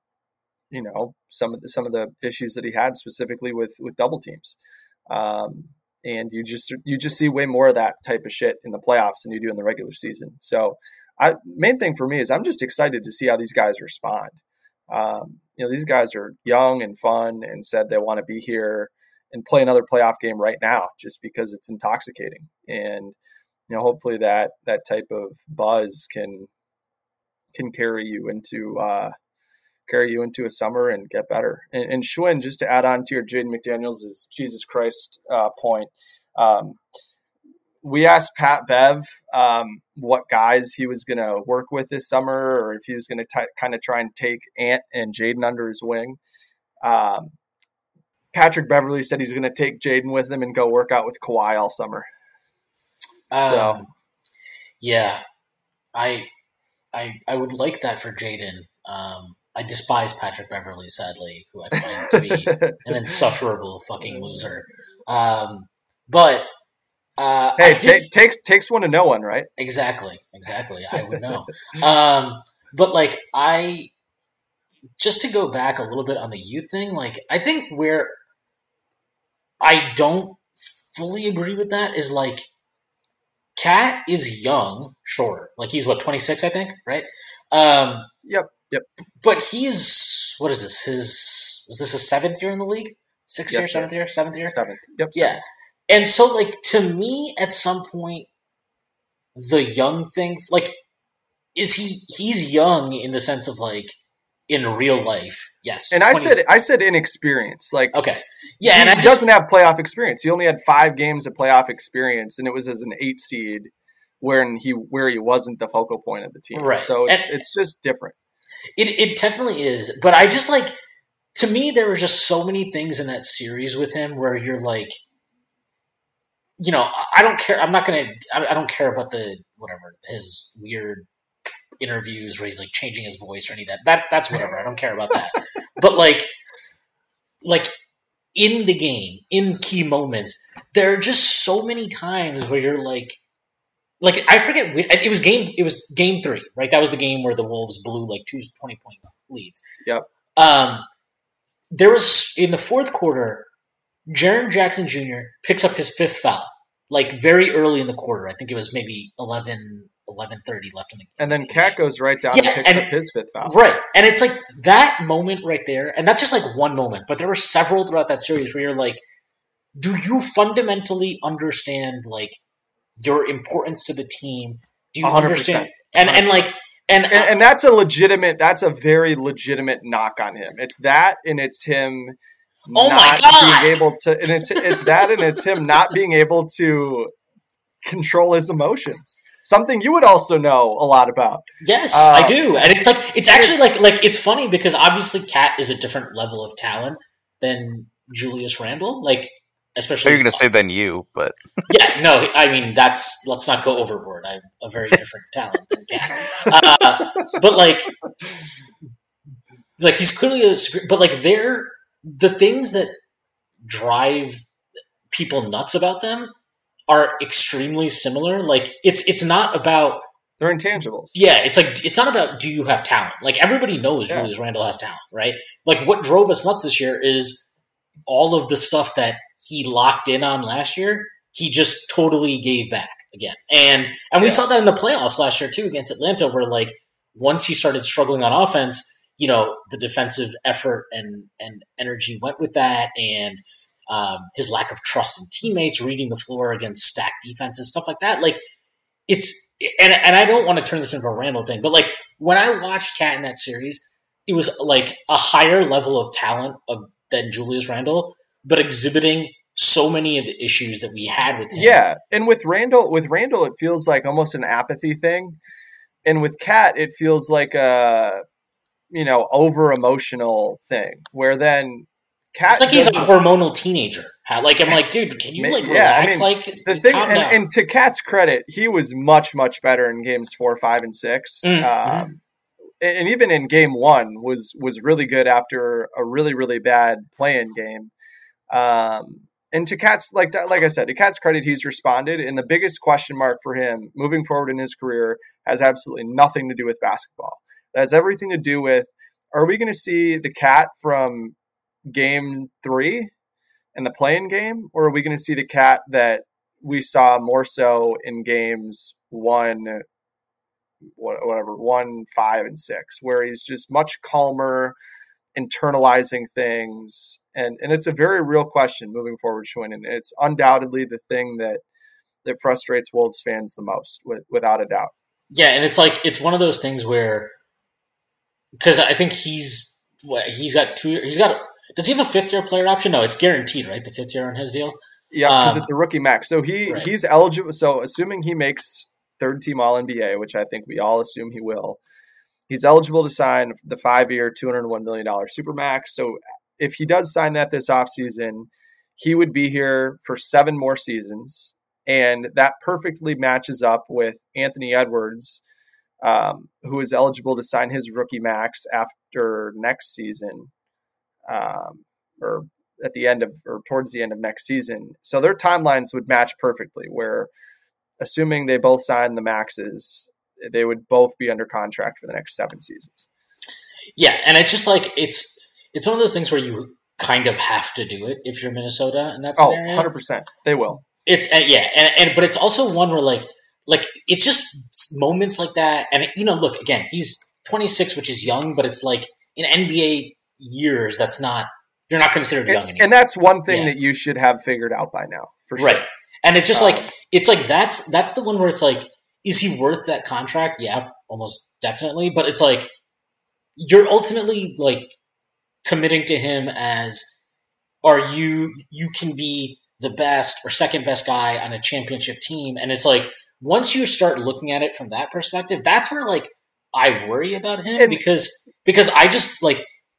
some of the issues that he had specifically with double teams. And you just see way more of that type of shit in the playoffs than you do in the regular season. So main thing for me is I'm just excited to see how these guys respond. These guys are young and fun and said they want to be here and play another playoff game right now just because it's intoxicating. And, hopefully that type of buzz can carry you into a summer and get better. And Schwinn, just to add on to your Jaden McDaniels' Jesus Christ point, we asked Pat Bev what guys he was going to work with this summer, or if he was going to kind of try and take Ant and Jaden under his wing. Patrick Beverley said he's going to take Jaden with him and go work out with Kawhi all summer. Yeah, I would like that for Jaden. I despise Patrick Beverley, sadly, who I find to be an insufferable fucking loser. But hey, takes one to know one, right? Exactly. I would know. But just to go back a little bit on the youth thing, I think where I don't fully agree with that is Cat is young, sure. He's 26, I think, right? Yep. But he's, what is this? Was this his 7th year in the league? 6th year, 7th year, 7th year? 7th. Yep. Yeah. And so, to me, at some point, the young thing, he's young in the sense of, in real life, yes. And I said inexperience. Okay. Yeah, he doesn't have playoff experience. He only had 5 games of playoff experience, and it was as an 8 seed where he wasn't the focal point of the team. Right. So it's just different. It definitely is. But I just, to me, there were just so many things in that series with him where you're I don't care. I don't care about his weird interviews where he's changing his voice or any of that. That's whatever. I don't care about that. But in the game, in key moments, there are just so many times where you're I forget. It was game 3, right? That was the game where the Wolves blew 2 20-point leads. Yep. There was in the 4th quarter, Jaren Jackson Jr. picks up his 5th foul, very early in the quarter. I think it was maybe 11:30 left in the game. And then Cat goes right down and picks up his 5th foul. Right. And it's that moment right there, and that's just one moment, but there were several throughout that series where you're do you fundamentally understand your importance to the team? Do you 100%. Understand? And that's a very legitimate knock on him. It's that, and it's him not being able to, and it's that, and it's him not being able to control his emotions. Something you would also know a lot about. Yes, I do. And it's actually it's funny because obviously Cat is a different level of talent than Julius Randle. Especially, you're going to say than you, but yeah, no, I mean let's not go overboard. I'm a very different talent than Cat, but he's clearly but the things that drive people nuts about them are extremely similar. Like it's not about they're intangibles. Yeah, it's not about do you have talent. Like everybody knows Julius Randle has talent, right? Like what drove us nuts this year is all of the stuff that he locked in on last year. He just totally gave back again, and we saw that in the playoffs last year too against Atlanta, where like once he started struggling on offense, you know, the defensive effort and energy went with that, and his lack of trust in teammates, reading the floor against stacked defenses, stuff like that. Like and I don't want to turn this into a Randall thing, but like when I watched Cat in that series, it was like a higher level of talent than Julius Randle, but exhibiting so many of the issues that we had with him. Yeah, and with Randle, it feels like almost an apathy thing, and with Cat, it feels like a over emotional thing. Where then Cat, it's like he's a hormonal teenager. Like I'm like, dude, can you like relax? I mean, like the thing, and to Cat's credit, he was much better in games 4, 5, and 6. Mm-hmm. And even in game 1 was really good after a really, really bad play-in game. And to Cat's, like I said, to Cat's credit, he's responded. And the biggest question mark for him moving forward in his career has absolutely nothing to do with basketball. It has everything to do with, are we going to see the Cat from game 3 in the play-in game, or are we going to see the Cat that we saw more so in games 1, 5, and 6, where he's just much calmer, internalizing things, and it's a very real question moving forward, Schwinn, and it's undoubtedly the thing that frustrates Wolves fans the most, without a doubt. Yeah, and it's like it's one of those things where, because I think he's got 2 years. Does he have a 5th-year player option? No, it's guaranteed, right? The 5th year on his deal. Yeah, because it's a rookie max. So he's eligible. So assuming he makes third-team All-NBA, which I think we all assume he will, he's eligible to sign the 5-year, $201 million Supermax. So if he does sign that this offseason, he would be here for 7 more seasons. And that perfectly matches up with Anthony Edwards, who is eligible to sign his rookie max after next season, or at the end of, or towards the end of next season. So their timelines would match perfectly, where assuming they both sign the maxes, they would both be under contract for the next 7 seasons. Yeah, and it's just like it's one of those things where you kind of have to do it if you're Minnesota in that scenario. 100%. They will. It's but it's also one where like it's just moments like that. And look, again, he's 26, which is young, but it's like in NBA years, that's not, you're not considered young anymore. And that's one thing that you should have figured out by now, for sure. Right. And it's just that's the one where it's like, is he worth that contract? Yeah, almost definitely. But it's like, you're ultimately like committing to him as, you can be the best or second best guy on a championship team. And it's like, once you start looking at it from that perspective, that's where like I worry about him, because I just like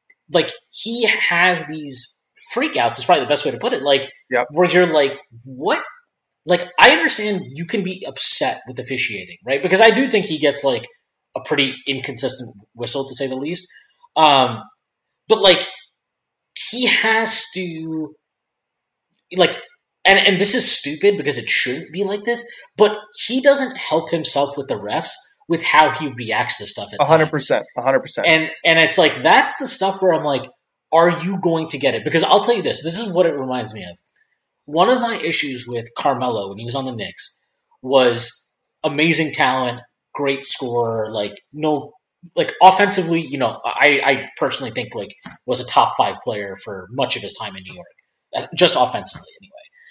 he has these freakouts is probably the best way to put it. Like, where you're like, what? Like, I understand you can be upset with officiating, right? Because I do think he gets like a pretty inconsistent whistle, to say the least. But like, he has to like, and this is stupid because it shouldn't be like this, but he doesn't help himself with the refs with how he reacts to stuff at 100%. And it's like, that's the stuff where I'm like, are you going to get it? Because I'll tell you this is what it reminds me of. One of my issues with Carmelo when he was on the Knicks was amazing talent, great scorer, offensively, I personally think like was a top 5 player for much of his time in New York, just offensively anyway.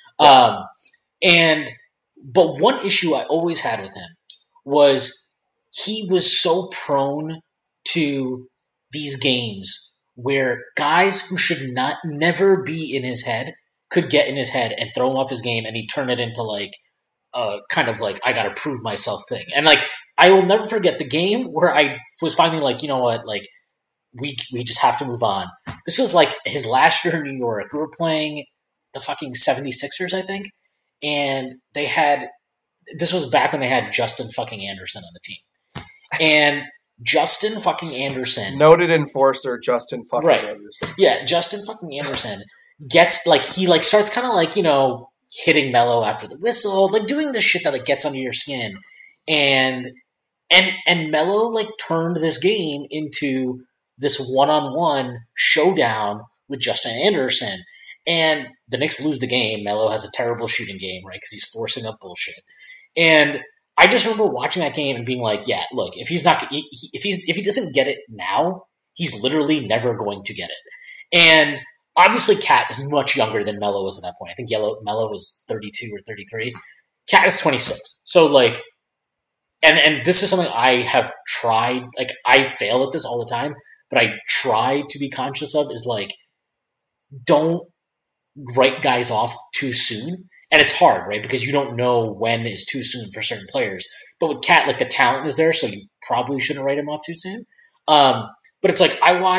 But one issue I always had with him was he was so prone to these games where guys who should never be in his head could get in his head and throw him off his game, and he'd turn it into like kind of like I got to prove myself thing. And like I will never forget the game where I was finally like, you know what, like we just have to move on. This was like his last year in New York. We were playing the fucking 76ers, I think, and this was back when they had Justin fucking Anderson on the team. And Justin fucking Anderson. Noted enforcer Justin fucking Anderson. Yeah, Justin fucking Anderson gets like he like starts kind of like, you know, hitting Melo after the whistle, like doing the shit that like gets under your skin. And Melo like turned this game into this one-on-one showdown with Justin Anderson. And the Knicks lose the game. Melo has a terrible shooting game, right? Because he's forcing up bullshit. And I just remember watching that game and being like, yeah, look, if he doesn't get it now, he's literally never going to get it. And obviously, Cat is much younger than Melo was at that point. I think Melo was 32 or 33. Cat is 26. So like, and this is something I have tried. Like, I fail at this all the time, but I try to be conscious of is like, don't write guys off too soon. And it's hard, right? Because you don't know when is too soon for certain players. But with Cat, like the talent is there, so you probably shouldn't write him off too soon. But it's like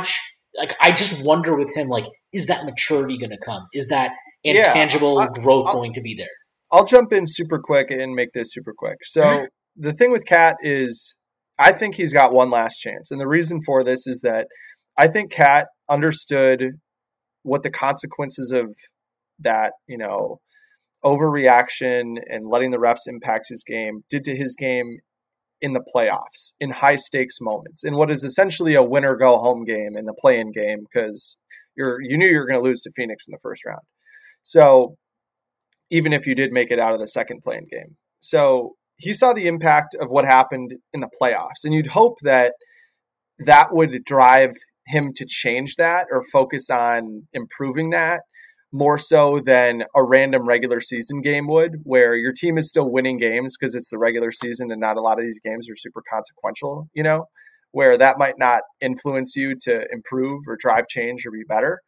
I just wonder with him, like, is that maturity going to come? Is that intangible growth going to be there? I'll jump in super quick and make this super quick. So the thing with Cat is I think he's got one last chance. And the reason for this is that I think Cat understood what the consequences of that, you know, overreaction and letting the refs impact his game did to his game in the playoffs, in high stakes moments, in what is essentially a winner go home game in the play-in game, because you knew you were going to lose to Phoenix in the first round. So even if you did make it out of the second play-in game. So he saw the impact of what happened in the playoffs, and you'd hope that that would drive him to change that or focus on improving that more so than a random regular season game would, where your team is still winning games because it's the regular season and not a lot of these games are super consequential, you know, where that might not influence you to improve or drive change or be better.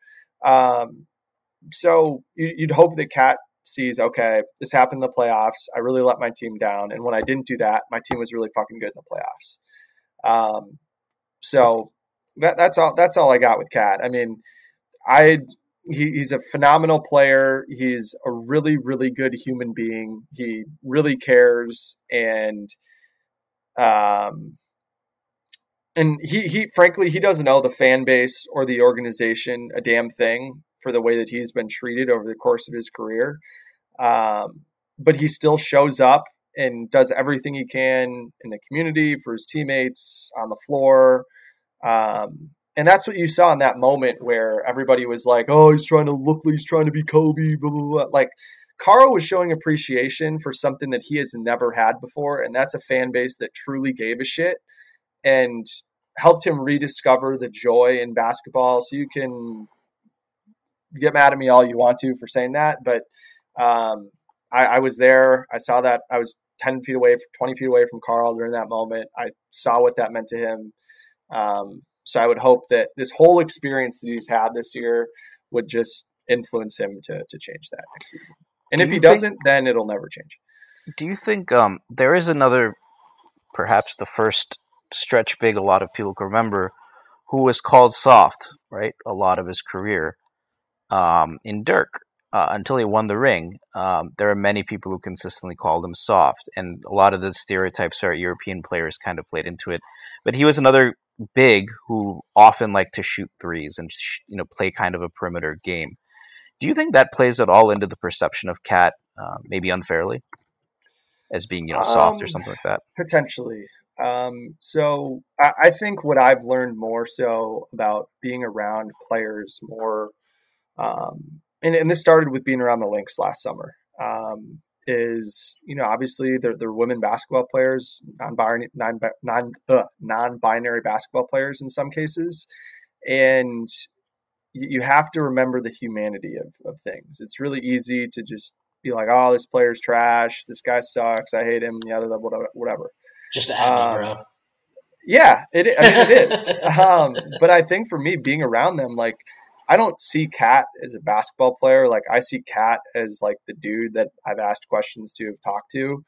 So you'd hope that Cat sees, okay, this happened in the playoffs. I really let my team down. And when I didn't do that, my team was really fucking good in the playoffs. So that's all I got with Cat. I mean, he's a phenomenal player. He's a really, really good human being. He really cares. And he frankly, he doesn't owe the fan base or the organization a damn thing for the way that he's been treated over the course of his career. But he still shows up and does everything he can in the community for his teammates on the floor. And that's what you saw in that moment where everybody was like, oh, he's trying to be Kobe, blah, blah, blah. Like, Karl was showing appreciation for something that he has never had before. And that's a fan base that truly gave a shit and helped him rediscover the joy in basketball. So you can get mad at me all you want to for saying that. But I was there. I saw that. I was 20 feet away from Karl during that moment. I saw what that meant to him. So I would hope that this whole experience that he's had this year would just influence him to change that next season. And if he doesn't, then it'll never change. Do you think there is another, perhaps the first stretch big a lot of people can remember, who was called soft, right, a lot of his career, in Dirk, until he won the ring. There are many people who consistently called him soft, and a lot of the stereotypes for European players kind of played into it. But he was another big who often liked to shoot threes and play kind of a perimeter game. Do you think that plays at all into the perception of Cat, maybe unfairly, as being soft or something like that? Potentially. So I think what I've learned more so about being around players more, and this started with being around the Lynx last summer, is, obviously they're women basketball players, non-binary basketball players in some cases. And you have to remember the humanity of things. It's really easy to just be like, oh, this player's trash. This guy sucks. I hate him. Yeah, whatever. Just add me, bro. Yeah, it is. But I think for me, being around them, like, I don't see Cat as a basketball player. Like, I see Cat as like the dude that I've asked questions to, have talked to.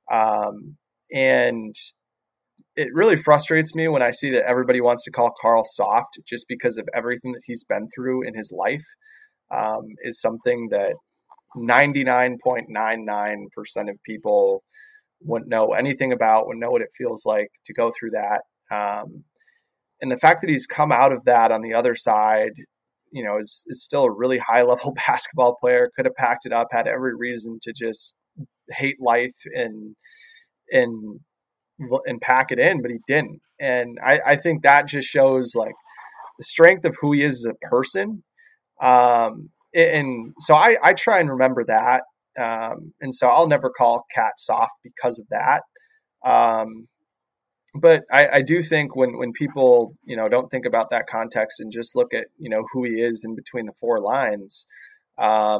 And it really frustrates me when I see that everybody wants to call Karl soft just because of everything that he's been through in his life, is something that 99.99% of people wouldn't know anything about, wouldn't know what it feels like to go through that. And the fact that he's come out of that on the other side, is still a really high level basketball player, could have packed it up, had every reason to just hate life and pack it in, but he didn't. And I think that just shows like the strength of who he is as a person. And so I try and remember that. And so I'll never call Cat soft because of that. But I do think when people, don't think about that context and just look at, who he is in between the four lines, I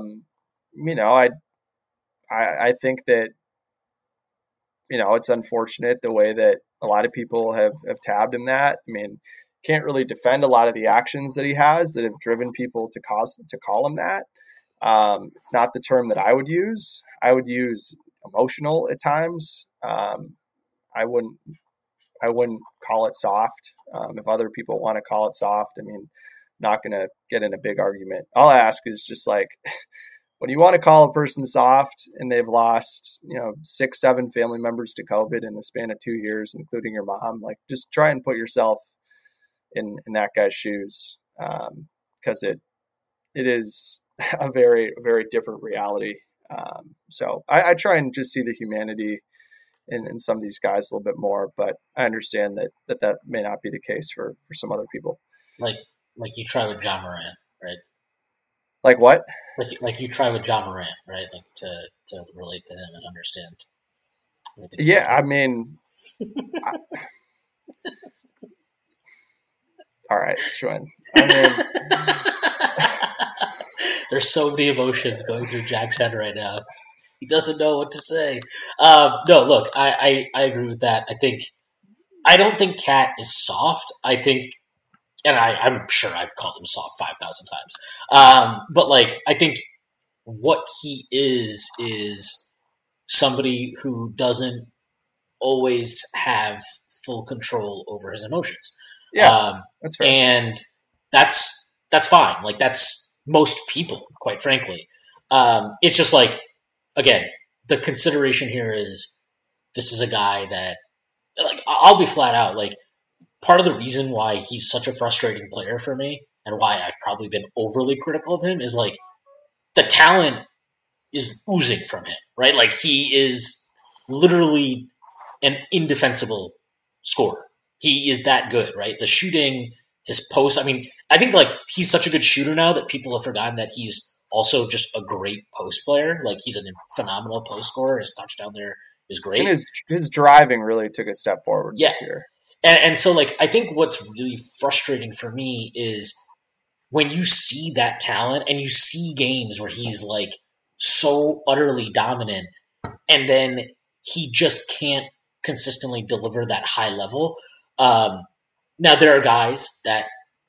think that, it's unfortunate the way that a lot of people have tabbed him that. I mean, can't really defend a lot of the actions that he has that have driven people to call him that. It's not the term that I would use. I would use emotional at times. I wouldn't call it soft. If other people want to call it soft, I mean, not going to get in a big argument. All I ask is just like, when you want to call a person soft and they've lost, 6-7 family members to COVID in the span of 2 years, including your mom, like just try and put yourself in that guy's shoes. Because it is a very, very different reality. So I try and just see the humanity in some of these guys a little bit more, but I understand that may not be the case for some other people. Like you try with John Moran, right? Like what? Like you try with John Moran, right? Like to relate to him and understand. Yeah, I mean, all right, Schwinn. There's so many emotions going through Jack's head right now. He doesn't know what to say. No, look, I agree with that. I don't think Cat is soft. I think, and I'm sure I've called him soft 5,000 times. But like, I think what he is somebody who doesn't always have full control over his emotions. Yeah, that's fair. And that's fine. Like that's most people, quite frankly. It's just like, again, the consideration here is this is a guy that, like, I'll be flat out, like, part of the reason why he's such a frustrating player for me and why I've probably been overly critical of him is, like, the talent is oozing from him, right? Like, he is literally an indefensible scorer. He is that good, right? The shooting, his post, I mean, I think, like, he's such a good shooter now that people have forgotten that he's also just a great post player. Like, he's a phenomenal post scorer. His touchdown there is great. And his driving really took a step forward this year. And so, like, I think what's really frustrating for me is when you see that talent and you see games where he's, like, so utterly dominant and then he just can't consistently deliver that high level. Now, there are guys that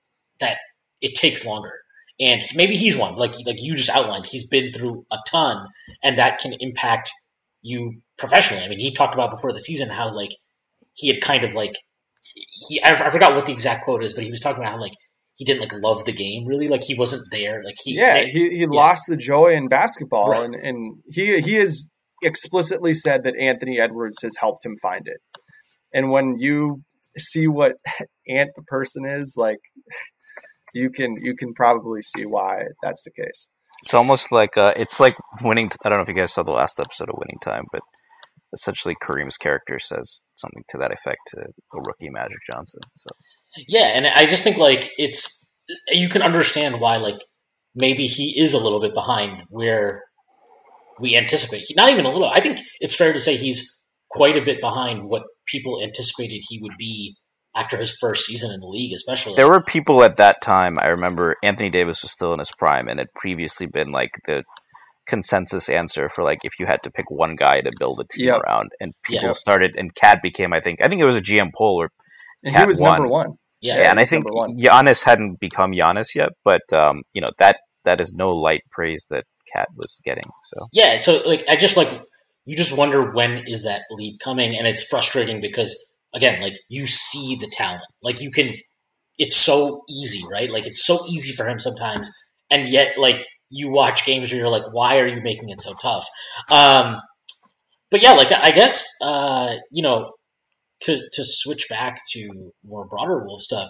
it takes longer. And maybe he's one, like you just outlined. He's been through a ton, and that can impact you professionally. I mean, he talked about before the season how, like, he had kind of, like, I forgot what the exact quote is, but he was talking about how, like, he didn't, like, love the game, really. Like, he wasn't there. Like, he lost the joy in basketball, right. and he has explicitly said that Anthony Edwards has helped him find it. And when you see what Ant the person is, like, you can probably see why that's the case. It's almost like it's like winning. I don't know if you guys saw the last episode of Winning Time, but essentially Kareem's character says something to that effect to a rookie Magic Johnson. So yeah, and I just think, like, it's, you can understand why, like, maybe he is a little bit behind where we anticipate. Not even a little. I think it's fair to say he's quite a bit behind what people anticipated he would be after his first season in the league, especially. There were people at that time, I remember Anthony Davis was still in his prime and had previously been, like, the consensus answer for, like, if you had to pick one guy to build a team around. And people started, and Cat became, I think it was a GM poll where and he was won. number one. Yeah, and I think Giannis hadn't become Giannis yet, but that is no light praise that Cat was getting. So yeah, so, like, I just, like, you just wonder when is that leap coming, and it's frustrating because, again, like, you see the talent. Like, it's so easy, right? Like, it's so easy for him sometimes, and yet, like, you watch games where you're like, why are you making it so tough? But yeah, like, I guess, to switch back to more broader Wolf stuff,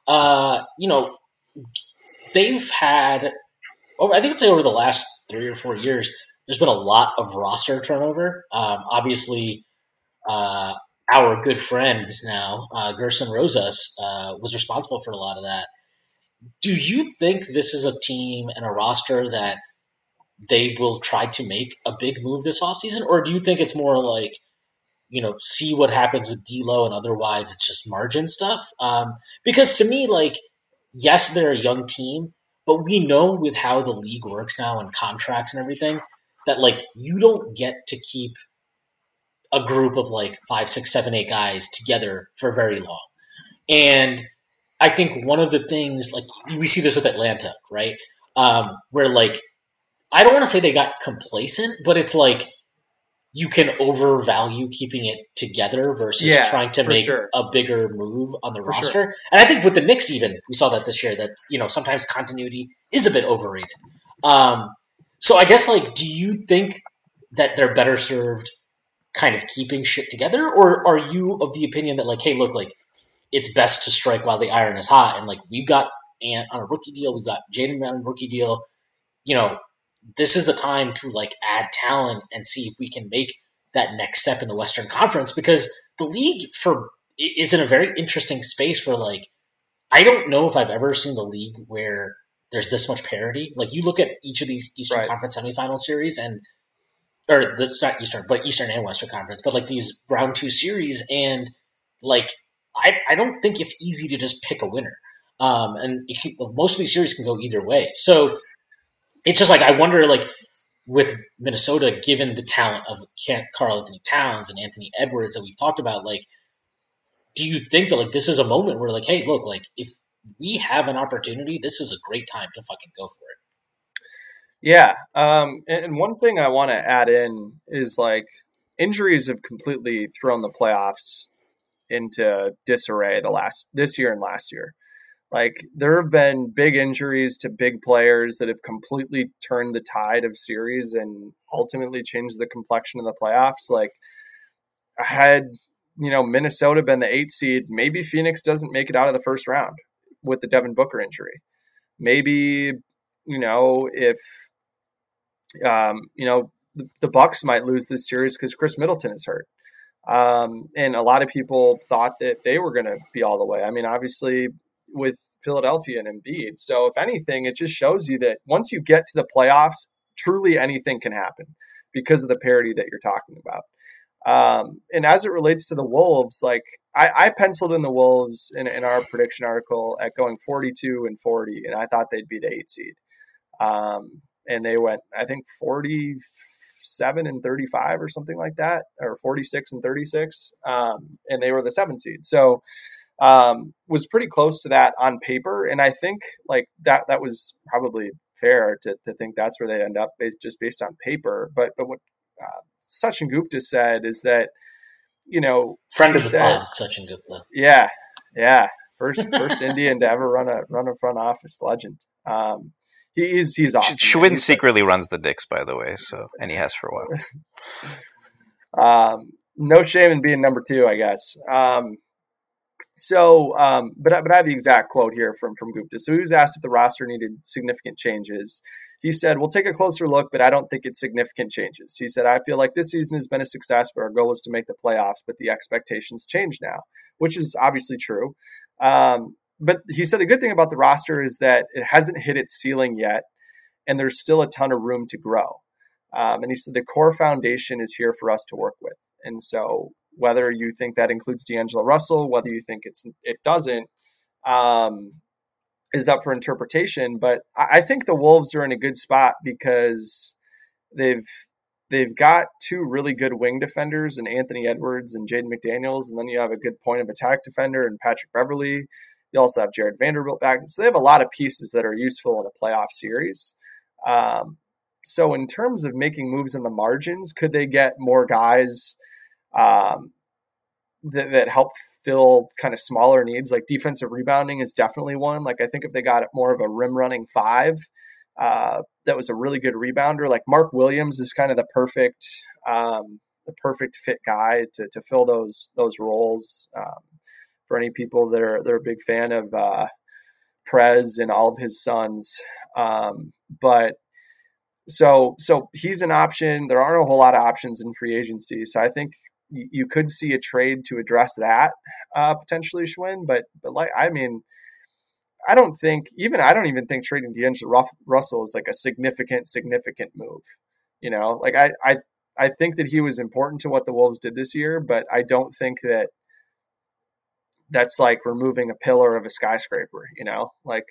they've had, I think I'd say over the last 3 or 4 years, there's been a lot of roster turnover. Obviously, our good friend now, Gerson Rosas, was responsible for a lot of that. Do you think this is a team and a roster that they will try to make a big move this offseason? Or do you think it's more like, see what happens with D'Lo and otherwise it's just margin stuff? Because to me, like, yes, they're a young team, but we know with how the league works now and contracts and everything that, like, you don't get to keep a group of like 5, 6, 7, 8 guys together for very long. And I think one of the things, like, we see this with Atlanta, right? Where, like, I don't want to say they got complacent, but it's like you can overvalue keeping it together versus trying to make a bigger move on the roster. Sure. And I think with the Knicks even, we saw that this year, that, sometimes continuity is a bit overrated. So I guess, like, do you think that they're better served kind of keeping shit together? Or are you of the opinion that, like, hey, look, like, it's best to strike while the iron is hot, and, like, we've got Ant on a rookie deal, we've got Jaden on a rookie deal, this is the time to, like, add talent and see if we can make that next step in the Western Conference, because the league is in a very interesting space where, like, I don't know if I've ever seen the league where there's this much parity. Like, you look at each of these Eastern Conference semifinal series it's not Eastern, but Eastern and Western Conference, but, like, these round 2 series, and, like, I don't think it's easy to just pick a winner. And most of these series can go either way. So it's just like, I wonder, like, with Minnesota, given the talent of Karl-Anthony Towns and Anthony Edwards that we've talked about, like, do you think that, like, this is a moment where, like, hey, look, like, if we have an opportunity, this is a great time to fucking go for it? Yeah. And one thing I want to add in is, like, injuries have completely thrown the playoffs into disarray this year and last year. Like, there have been big injuries to big players that have completely turned the tide of series and ultimately changed the complexion of the playoffs. Like, had, Minnesota been the 8th seed, maybe Phoenix doesn't make it out of the first round with the Devin Booker injury. Maybe, if, the Bucks might lose this series because Chris Middleton is hurt. And a lot of people thought that they were going to be all the way. I mean, obviously, with Philadelphia and Embiid. So if anything, it just shows you that once you get to the playoffs, truly anything can happen because of the parity that you're talking about. And as it relates to the Wolves, like, I penciled in the Wolves in our prediction article at going 42-40, and I thought they'd be the 8th seed. And they went, I think, 47-35 or something like that, or 46-36. And they were the 7th seed. So, was pretty close to that on paper. And I think, like, that was probably fair to think that's where they'd end up just based on paper. But what Sachin Gupta said is that, friend of the pod, Sachin Gupta. Yeah. First Indian to ever run a front office legend. He's awesome. Schwinn secretly runs the Knicks, by the way, and he has for a while. No shame in being number 2, I guess. But I have the exact quote here from Gupta. So he was asked if the roster needed significant changes. He said, "We'll take a closer look, but I don't think it's significant changes." He said, "I feel like this season has been a success, but our goal was to make the playoffs, but the expectations change now," which is obviously true. But he said the good thing about the roster is that it hasn't hit its ceiling yet, and there's still a ton of room to grow. And he said the core foundation is here for us to work with. And so whether you think that includes D'Angelo Russell, whether you think it doesn't, is up for interpretation. But I think the Wolves are in a good spot because they've got 2 really good wing defenders in Anthony Edwards and Jaden McDaniels, and then you have a good point of attack defender in Patrick Beverley. You also have Jared Vanderbilt back. So they have a lot of pieces that are useful in a playoff series. So in terms of making moves in the margins, could they get more guys that help fill kind of smaller needs? Like defensive rebounding is definitely one. Like, I think if they got more of a rim running 5 that was a really good rebounder, like Mark Williams is kind of the perfect perfect fit guy to fill those roles. For any people that are a big fan of Prez and all of his sons, but so he's an option. There aren't a whole lot of options in free agency, so I think you could see a trade to address that potentially, Schwinn. But I don't even think trading D'Angelo Russell is like a significant move. Like I think that he was important to what the Wolves did this year, but I don't think that that's like removing a pillar of a skyscraper. Like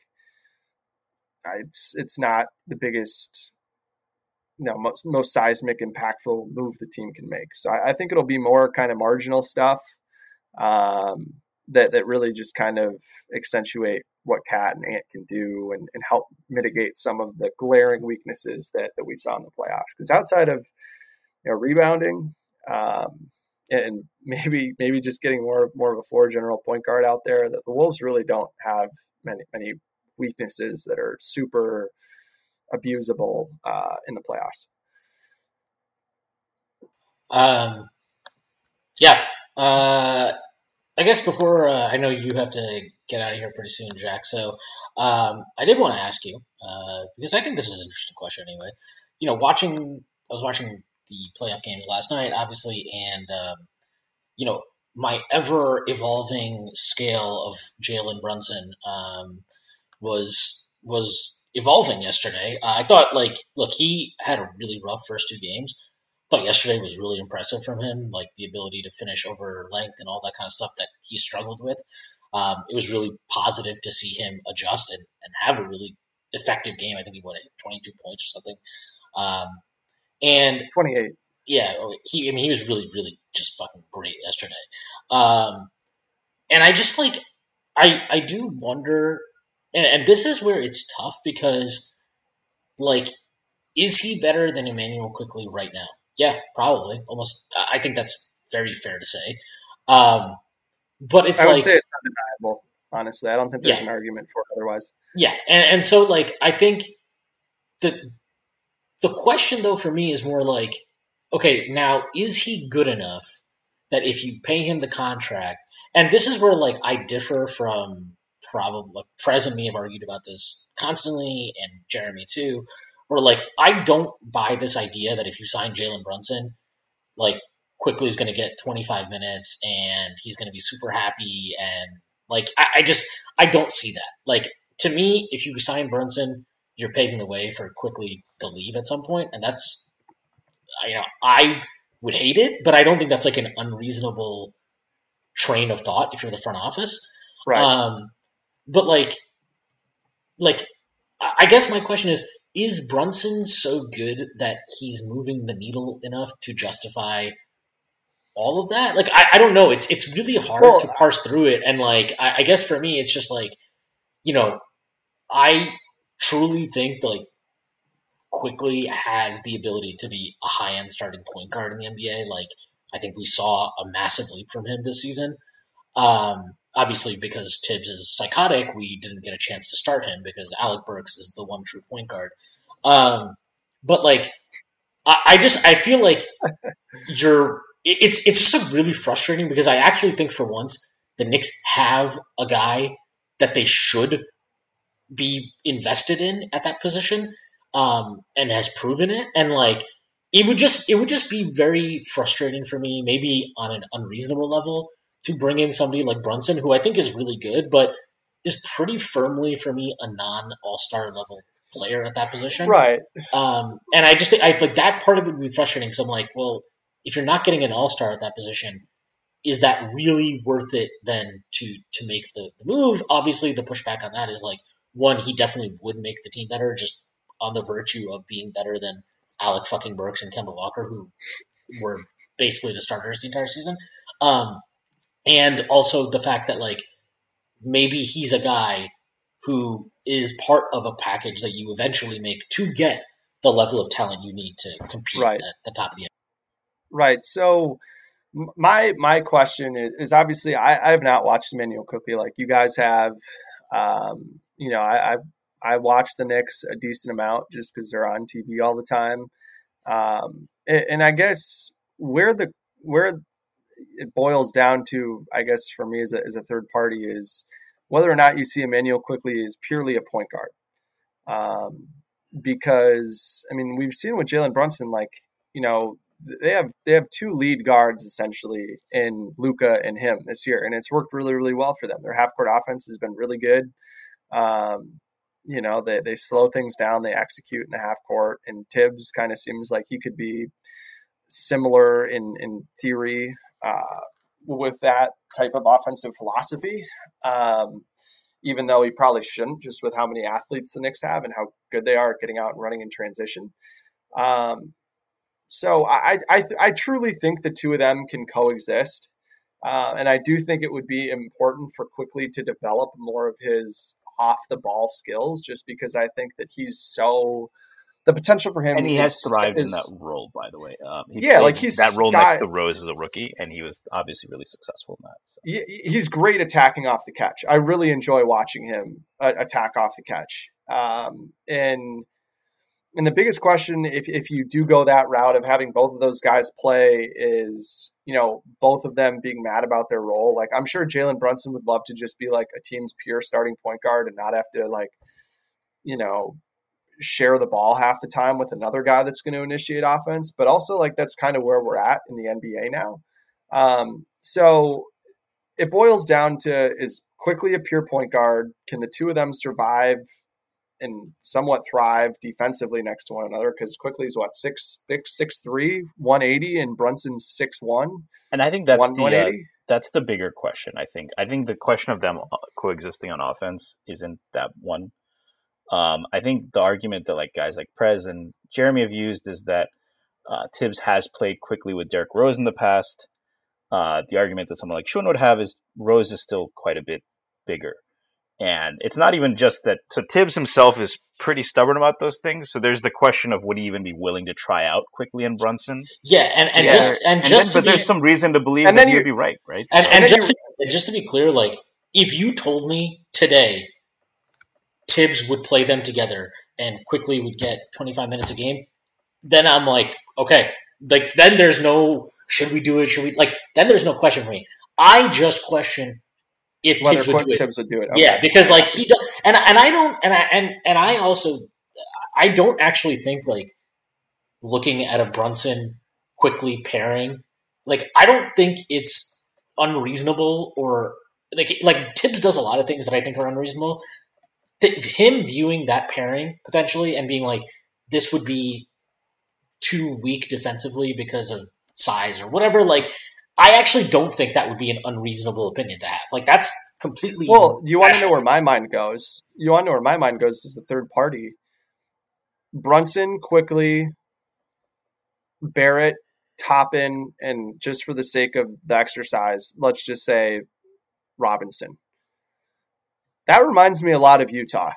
it's not the biggest, most seismic, impactful move the team can make. So I think it'll be more kind of marginal stuff that really just kind of accentuate what Cat and Ant can do and help mitigate some of the glaring weaknesses that we saw in the playoffs. Because outside of rebounding and maybe just getting more of a floor general point guard out there, that the Wolves really don't have many weaknesses that are super abusable in the playoffs. I guess before I know you have to get out of here pretty soon, Jack. So I did want to ask you because I think this is an interesting question anyway. I was watching the playoff games last night, obviously, and my ever evolving scale of Jalen Brunson was evolving yesterday. I thought, look, he had a really rough first two games. I thought yesterday was really impressive from him, like the ability to finish over length and all that kind of stuff that he struggled with. It was really positive to see him adjust and have a really effective game. I think he went at 22 points or something. And 28. Yeah, he was really, really just fucking great yesterday. And I just I do wonder, and this is where it's tough because, is he better than Immanuel Quickley right now? Yeah, probably. Almost. I think that's very fair to say. But it's I would say it's undeniable, honestly. I don't think there's an argument for it otherwise. Yeah, and so I think the question though for me is more okay, now is he good enough that if you pay him the contract, and this is where I differ from probably Prez and me have argued about this constantly, and Jeremy too, where I don't buy this idea that if you sign Jalen Brunson, Quickley is going to get 25 minutes and he's going to be super happy, and I don't see that. To me, if you sign Brunson, you're paving the way for Quickley to leave at some point, and that's I would hate it, but I don't think that's an unreasonable train of thought if you're the front office. Right. But I guess my question is Brunson so good that he's moving the needle enough to justify all of that? I don't know. It's really hard to parse through it. And I guess for me, it's just I truly think Quickley has the ability to be a high-end starting point guard in the NBA. I think we saw a massive leap from him this season. Obviously, because Tibbs is psychotic, we didn't get a chance to start him because Alec Burks is the one true point guard. But I feel it's just really frustrating because I actually think for once the Knicks have a guy that they should be invested in at that position, and has proven it. And it would just be very frustrating for me, maybe on an unreasonable level, to bring in somebody like Brunson, who I think is really good, but is pretty firmly for me a non-all-star level player at that position. Right. And I just think that part of it would be frustrating because I'm well, if you're not getting an all-star at that position, is that really worth it then to make the move? Obviously, the pushback on that is one, he definitely would make the team better just on the virtue of being better than Alec fucking Burks and Kemba Walker, who were basically the starters the entire season. And also the fact that maybe he's a guy who is part of a package that you eventually make to get the level of talent you need to compete at the top of the end. Right. So my question is obviously I have not watched Immanuel Quickley like you guys have. I watch the Knicks a decent amount just because they're on TV all the time. And I guess where it boils down to, I guess, for me as a third party, is whether or not you see Immanuel Quickley as purely a point guard. Because, I mean, we've seen with Jalen Brunson, like, you know, they have two lead guards essentially in Luka and him this year, and it's worked really, really well for them. Their half court offense has been really good. You know, they slow things down, they execute in the half court, and Tibbs kind of seems like he could be similar in theory with that type of offensive philosophy. Even though he probably shouldn't, just with how many athletes the Knicks have and how good they are at getting out and running in transition. So I truly think the two of them can coexist. And I do think it would be important for Quickley to develop more of his off-the-ball skills, just because I think that the potential for him. And he has thrived in that role, by the way. He's that role next to Rose as a rookie, and he was obviously really successful in that. So. He's great attacking off the catch. I really enjoy watching him attack off the catch. And the biggest question, if you do go that route of having both of those guys play, is, you know, both of them being mad about their role. Like, I'm sure Jalen Brunson would love to just be like a team's pure starting point guard and not have to, like, you know, share the ball half the time with another guy that's going to initiate offense. But also, like, that's kind of where we're at in the NBA now. So it boils down to, is Quickley a pure point guard? Can the two of them survive and somewhat thrive defensively next to one another? Because Quickley's 6'3", 180, and Brunson's 6'1". And I think that's the bigger question. I think the question of them coexisting on offense isn't that one. I think the argument that like guys like Prez and Jeremy have used is that Tibbs has played Quickley with Derrick Rose in the past. The argument that someone like Shun would have is Rose is still quite a bit bigger. And it's not even just that. So Tibbs himself is pretty stubborn about those things. So there's the question of would he even be willing to try out Quickley and Brunson? But there's some reason to believe that he would be right? And just to be clear, like, if you told me today Tibbs would play them together and Quickley would get 25 minutes a game, then I'm like, okay, like, then there's no should we do it? Then there's no question for me. I just question if Tibbs would do it. Okay. Yeah, because like he does, and I also don't actually think, like, looking at a Brunson Quickley pairing, like, I don't think it's unreasonable, or like Tibbs does a lot of things that I think are unreasonable. Him viewing that pairing potentially and being like, this would be too weak defensively because of size or whatever, like, I actually don't think that would be an unreasonable opinion to have. Like, that's completely... Well, you want to know where my mind goes? As the third party. Brunson, Quickley, Barrett, Toppin, and just for the sake of the exercise, let's just say Robinson. That reminds me a lot of Utah.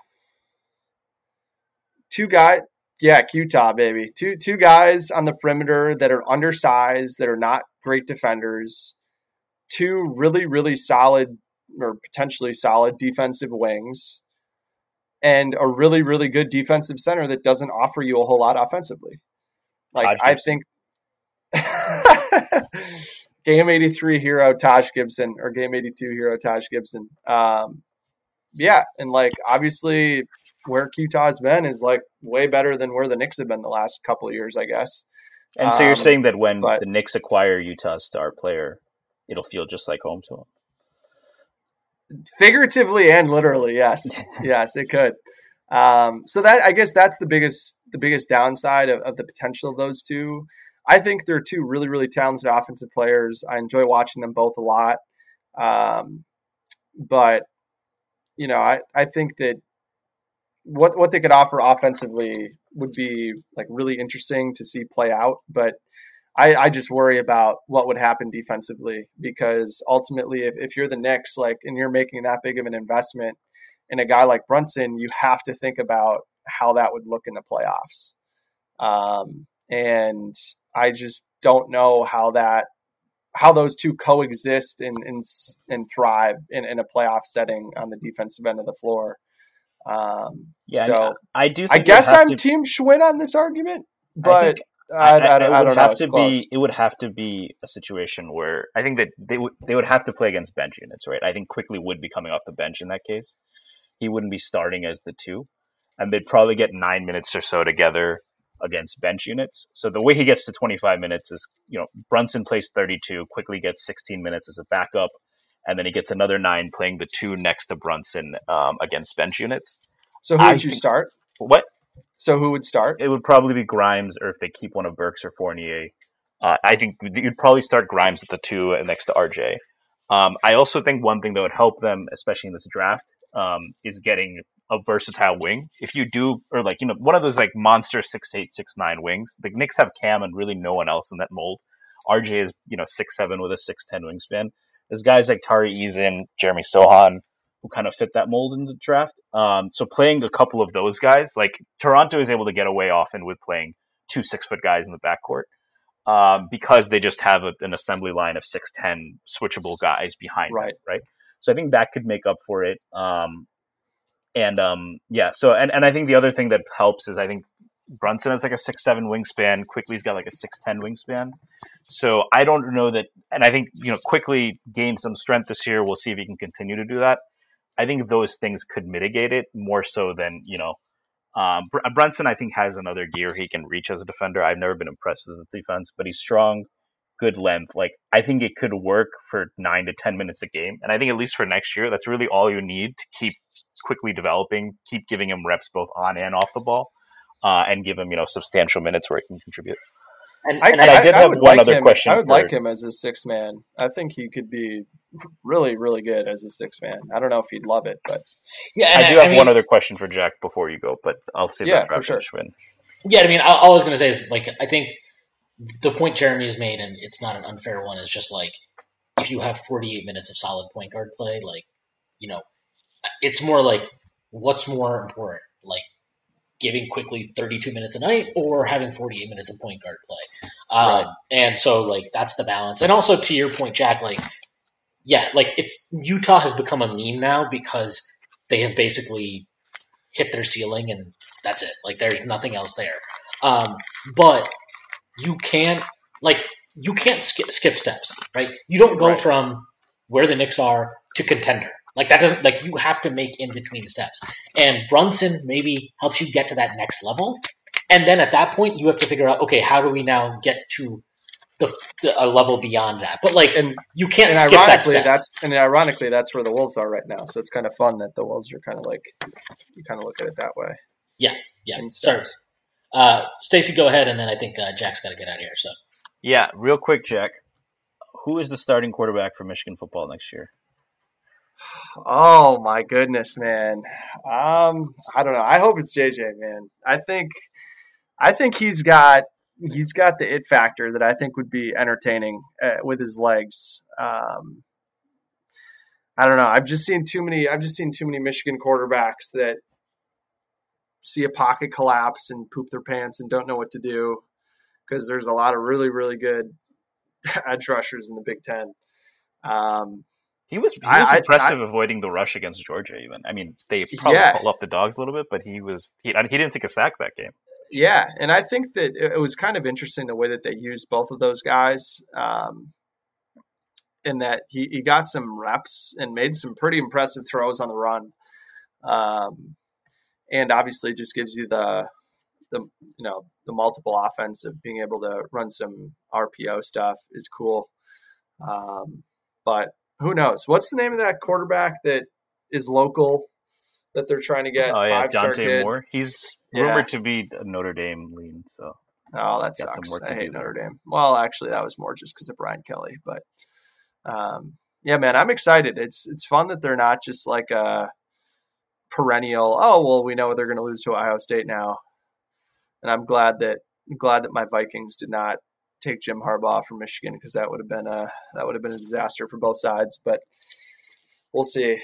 Utah, baby. Two guys on the perimeter that are undersized, that are not great defenders. Two really, really solid or potentially solid defensive wings. And a really, really good defensive center that doesn't offer you a whole lot offensively. Like, I think Game 83 hero Taj Gibson, or Game 82 hero Taj Gibson. And like, obviously where Utah's been is like way better than where the Knicks have been the last couple of years, I guess. And so you're saying that when the Knicks acquire Utah's star player, it'll feel just like home to them? Figuratively and literally, yes. Yes, it could. So that, I guess that's the biggest downside of the potential of those two. I think they're two really, really talented offensive players. I enjoy watching them both a lot. But, you know, I think that what they could offer offensively would be like really interesting to see play out. But I just worry about what would happen defensively, because ultimately if you're the Knicks, like, and you're making that big of an investment in a guy like Brunson, you have to think about how that would look in the playoffs. And I just don't know how those two coexist and thrive in a playoff setting on the defensive end of the floor. So I do. I guess I'm Team Schwinn on this argument, but I don't know. It would have to be a situation where I think that they would have to play against bench units, right? I think Quickly would be coming off the bench in that case. He wouldn't be starting as the 2, and they'd probably get 9 minutes or so together against bench units. So the way he gets to 25 minutes is, Brunson plays 32, Quickly gets 16 minutes as a backup, and then he gets another 9 playing the 2 next to Brunson against bench units. So who would you start? What? So who would start? It would probably be Grimes, or if they keep one of Burks or Fournier. I think you'd probably start Grimes at the 2 next to RJ. I also think one thing that would help them, especially in this draft, is getting a versatile wing. If you do, or one of those monster 6'8", 6'9" wings. The Knicks have Cam and really no one else in that mold. RJ is 6'7" with a 6'10" wingspan. There's guys like Tari Eason, Jeremy Sohan, who kind of fit that mold in the draft. So playing a couple of those guys, Toronto is able to get away often with playing 2 6-foot guys in the backcourt because they just have an assembly line of 6'10" switchable guys behind them, right? So I think that could make up for it. So I think the other thing that helps is I think Brunson has a 6'7" wingspan. Quickly's got a 6'10" wingspan. So I don't know that, and I think Quickly gained some strength this year. We'll see if he can continue to do that. I think those things could mitigate it more so than Brunson. I think has another gear he can reach as a defender. I've never been impressed with his defense, but he's strong, good length. I think it could work for 9 to 10 minutes a game, and I think at least for next year, that's really all you need to keep Quickly developing, keep giving him reps both on and off the ball, and give him substantial minutes where he can contribute. And I did have one other question. I would like him as a 6-man. I think he could be really, really good as a 6-man. I don't know if he'd love it, but I do have one other question for Jack before you go, but I'll save that for sure. Yeah, I mean, all I was going to say is I think the point Jeremy has made, and it's not an unfair one, is just if you have 48 minutes of solid point guard play, it's more what's more important, giving Quickly 32 minutes a night or having 48 minutes of point guard play. Right. And so that's the balance. And also to your point, Jack, it's Utah has become a meme now because they have basically hit their ceiling and that's it. There's nothing else there. But you can't skip steps, right? You don't go from where the Knicks are to contender. That doesn't you have to make in between steps. And Brunson maybe helps you get to that next level. And then at that point you have to figure out, okay, how do we now get to a level beyond that? But you can't skip that step. Ironically, that's where the Wolves are right now. So it's kind of fun that the Wolves are kind of you kind of look at it that way. Yeah. Sorry. Stacey, go ahead, and then I think Jack's got to get out of here. So. Yeah, real quick, Jack. Who is the starting quarterback for Michigan football next year? Oh my goodness, man. I don't know. I hope it's JJ, man. I think he's got the it factor that I think would be entertaining with his legs. I don't know. I've just seen too many Michigan quarterbacks that see a pocket collapse and poop their pants and don't know what to do because there's a lot of really, really good edge rushers in the Big Ten. He was impressive avoiding the rush against Georgia. Even they probably pulled off the dogs a little bit, but he didn't take a sack that game. Yeah, and I think that it was kind of interesting the way that they used both of those guys, in that he got some reps and made some pretty impressive throws on the run, and obviously just gives you the multiple offense of being able to run some RPO stuff is cool, but. Who knows? What's the name of that quarterback that is local that they're trying to get? Oh, yeah, Dante Moore. He's rumored to be a Notre Dame lean. So, that sucks. I hate Notre Dame. Well, actually, that was more just because of Brian Kelly. But, yeah, man, I'm excited. It's fun that they're not just a perennial, we know they're going to lose to Ohio State now. And I'm glad that my Vikings did not take Jim Harbaugh from Michigan because that would have been a disaster for both sides. But we'll see.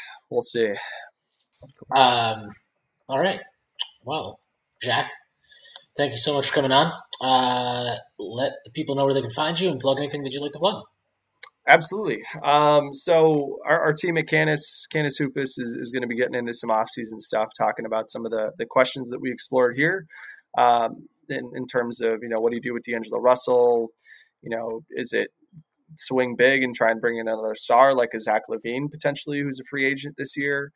All right. Well, Jack, thank you so much for coming on. Let the people know where they can find you and plug anything that you'd like to plug. Absolutely. So our team at Canis Hoopus is going to be getting into some off-season stuff, talking about some of the questions that we explored here. in terms of, what do you do with D'Angelo Russell? Is it swing big and try and bring in another star like a Zach LaVine potentially, who's a free agent this year,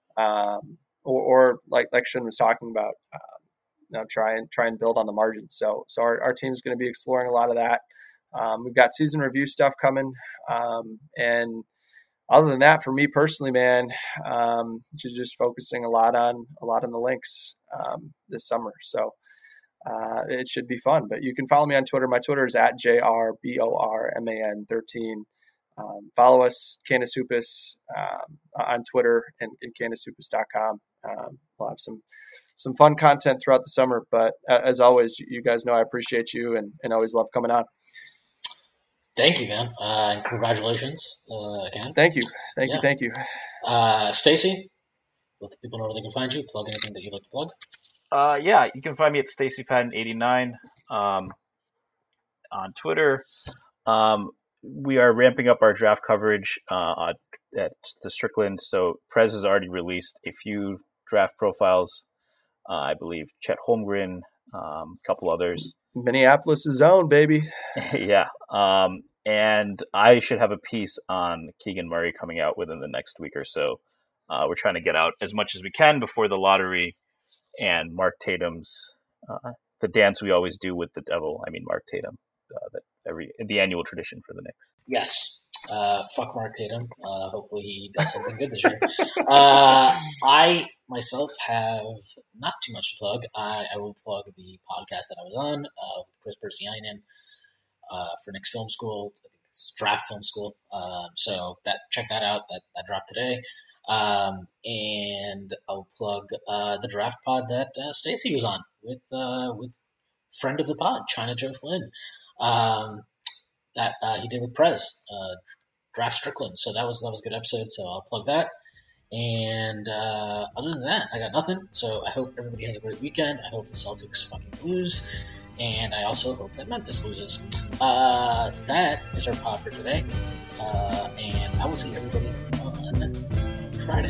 or like Sean was talking about, try and build on the margins. So our team's going to be exploring a lot of that. We've got season review stuff coming, and other than that, for me personally, man, just focusing a lot on the links this summer. So it should be fun. But you can follow me on Twitter. My Twitter is at JRBORMAN13. Follow us, Canis Hoopus, on Twitter and canishoopus.com. We'll have some fun content throughout the summer. But as always, you guys know I appreciate you and always love coming on. Thank you, man. And congratulations again. Thank you. Thank you. Stacy, let the people know where they can find you. Plug anything that you'd like to plug. You can find me at StacyPatton89 on Twitter. We are ramping up our draft coverage at the Strickland. So Prez has already released a few draft profiles. I believe Chet Holmgren, a couple others. Minneapolis' zone, baby. Yeah. And I should have a piece on Keegan Murray coming out within the next week or so. We're trying to get out as much as we can before the lottery and Mark Tatum's the dance we always do with the devil. I mean, Mark Tatum, the annual tradition for the Knicks. Yes. Fuck Mark Tatum. Hopefully he does something good this year. I myself have not too much to plug. I will plug the podcast that I was on with Chris Persianen for Knicks Film School. I think it's Draft Film School. So check that out. That dropped today. And I'll plug the draft pod that Stacy was on with friend of the pod, China Joe Flynn. That he did with Prez, Draft Strickland. So that was a good episode. So I'll plug that. And other than that, I got nothing. So I hope everybody has a great weekend. I hope the Celtics fucking lose. And I also hope that Memphis loses. That is our pod for today. And I will see everybody on Friday.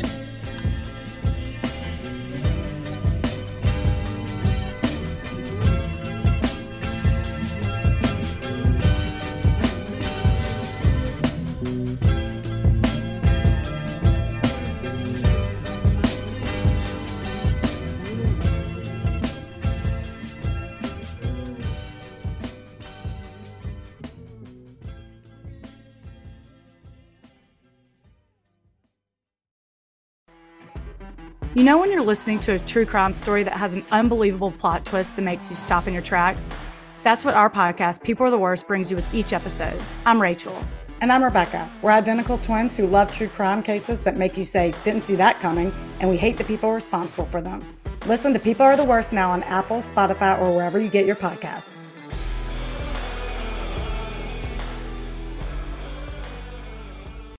You know when you're listening to a true crime story that has an unbelievable plot twist that makes you stop in your tracks? That's what our podcast, People Are the Worst, brings you with each episode. I'm Rachel. And I'm Rebecca. We're identical twins who love true crime cases that make you say, didn't see that coming, and we hate the people responsible for them. Listen to People Are the Worst now on Apple, Spotify, or wherever you get your podcasts.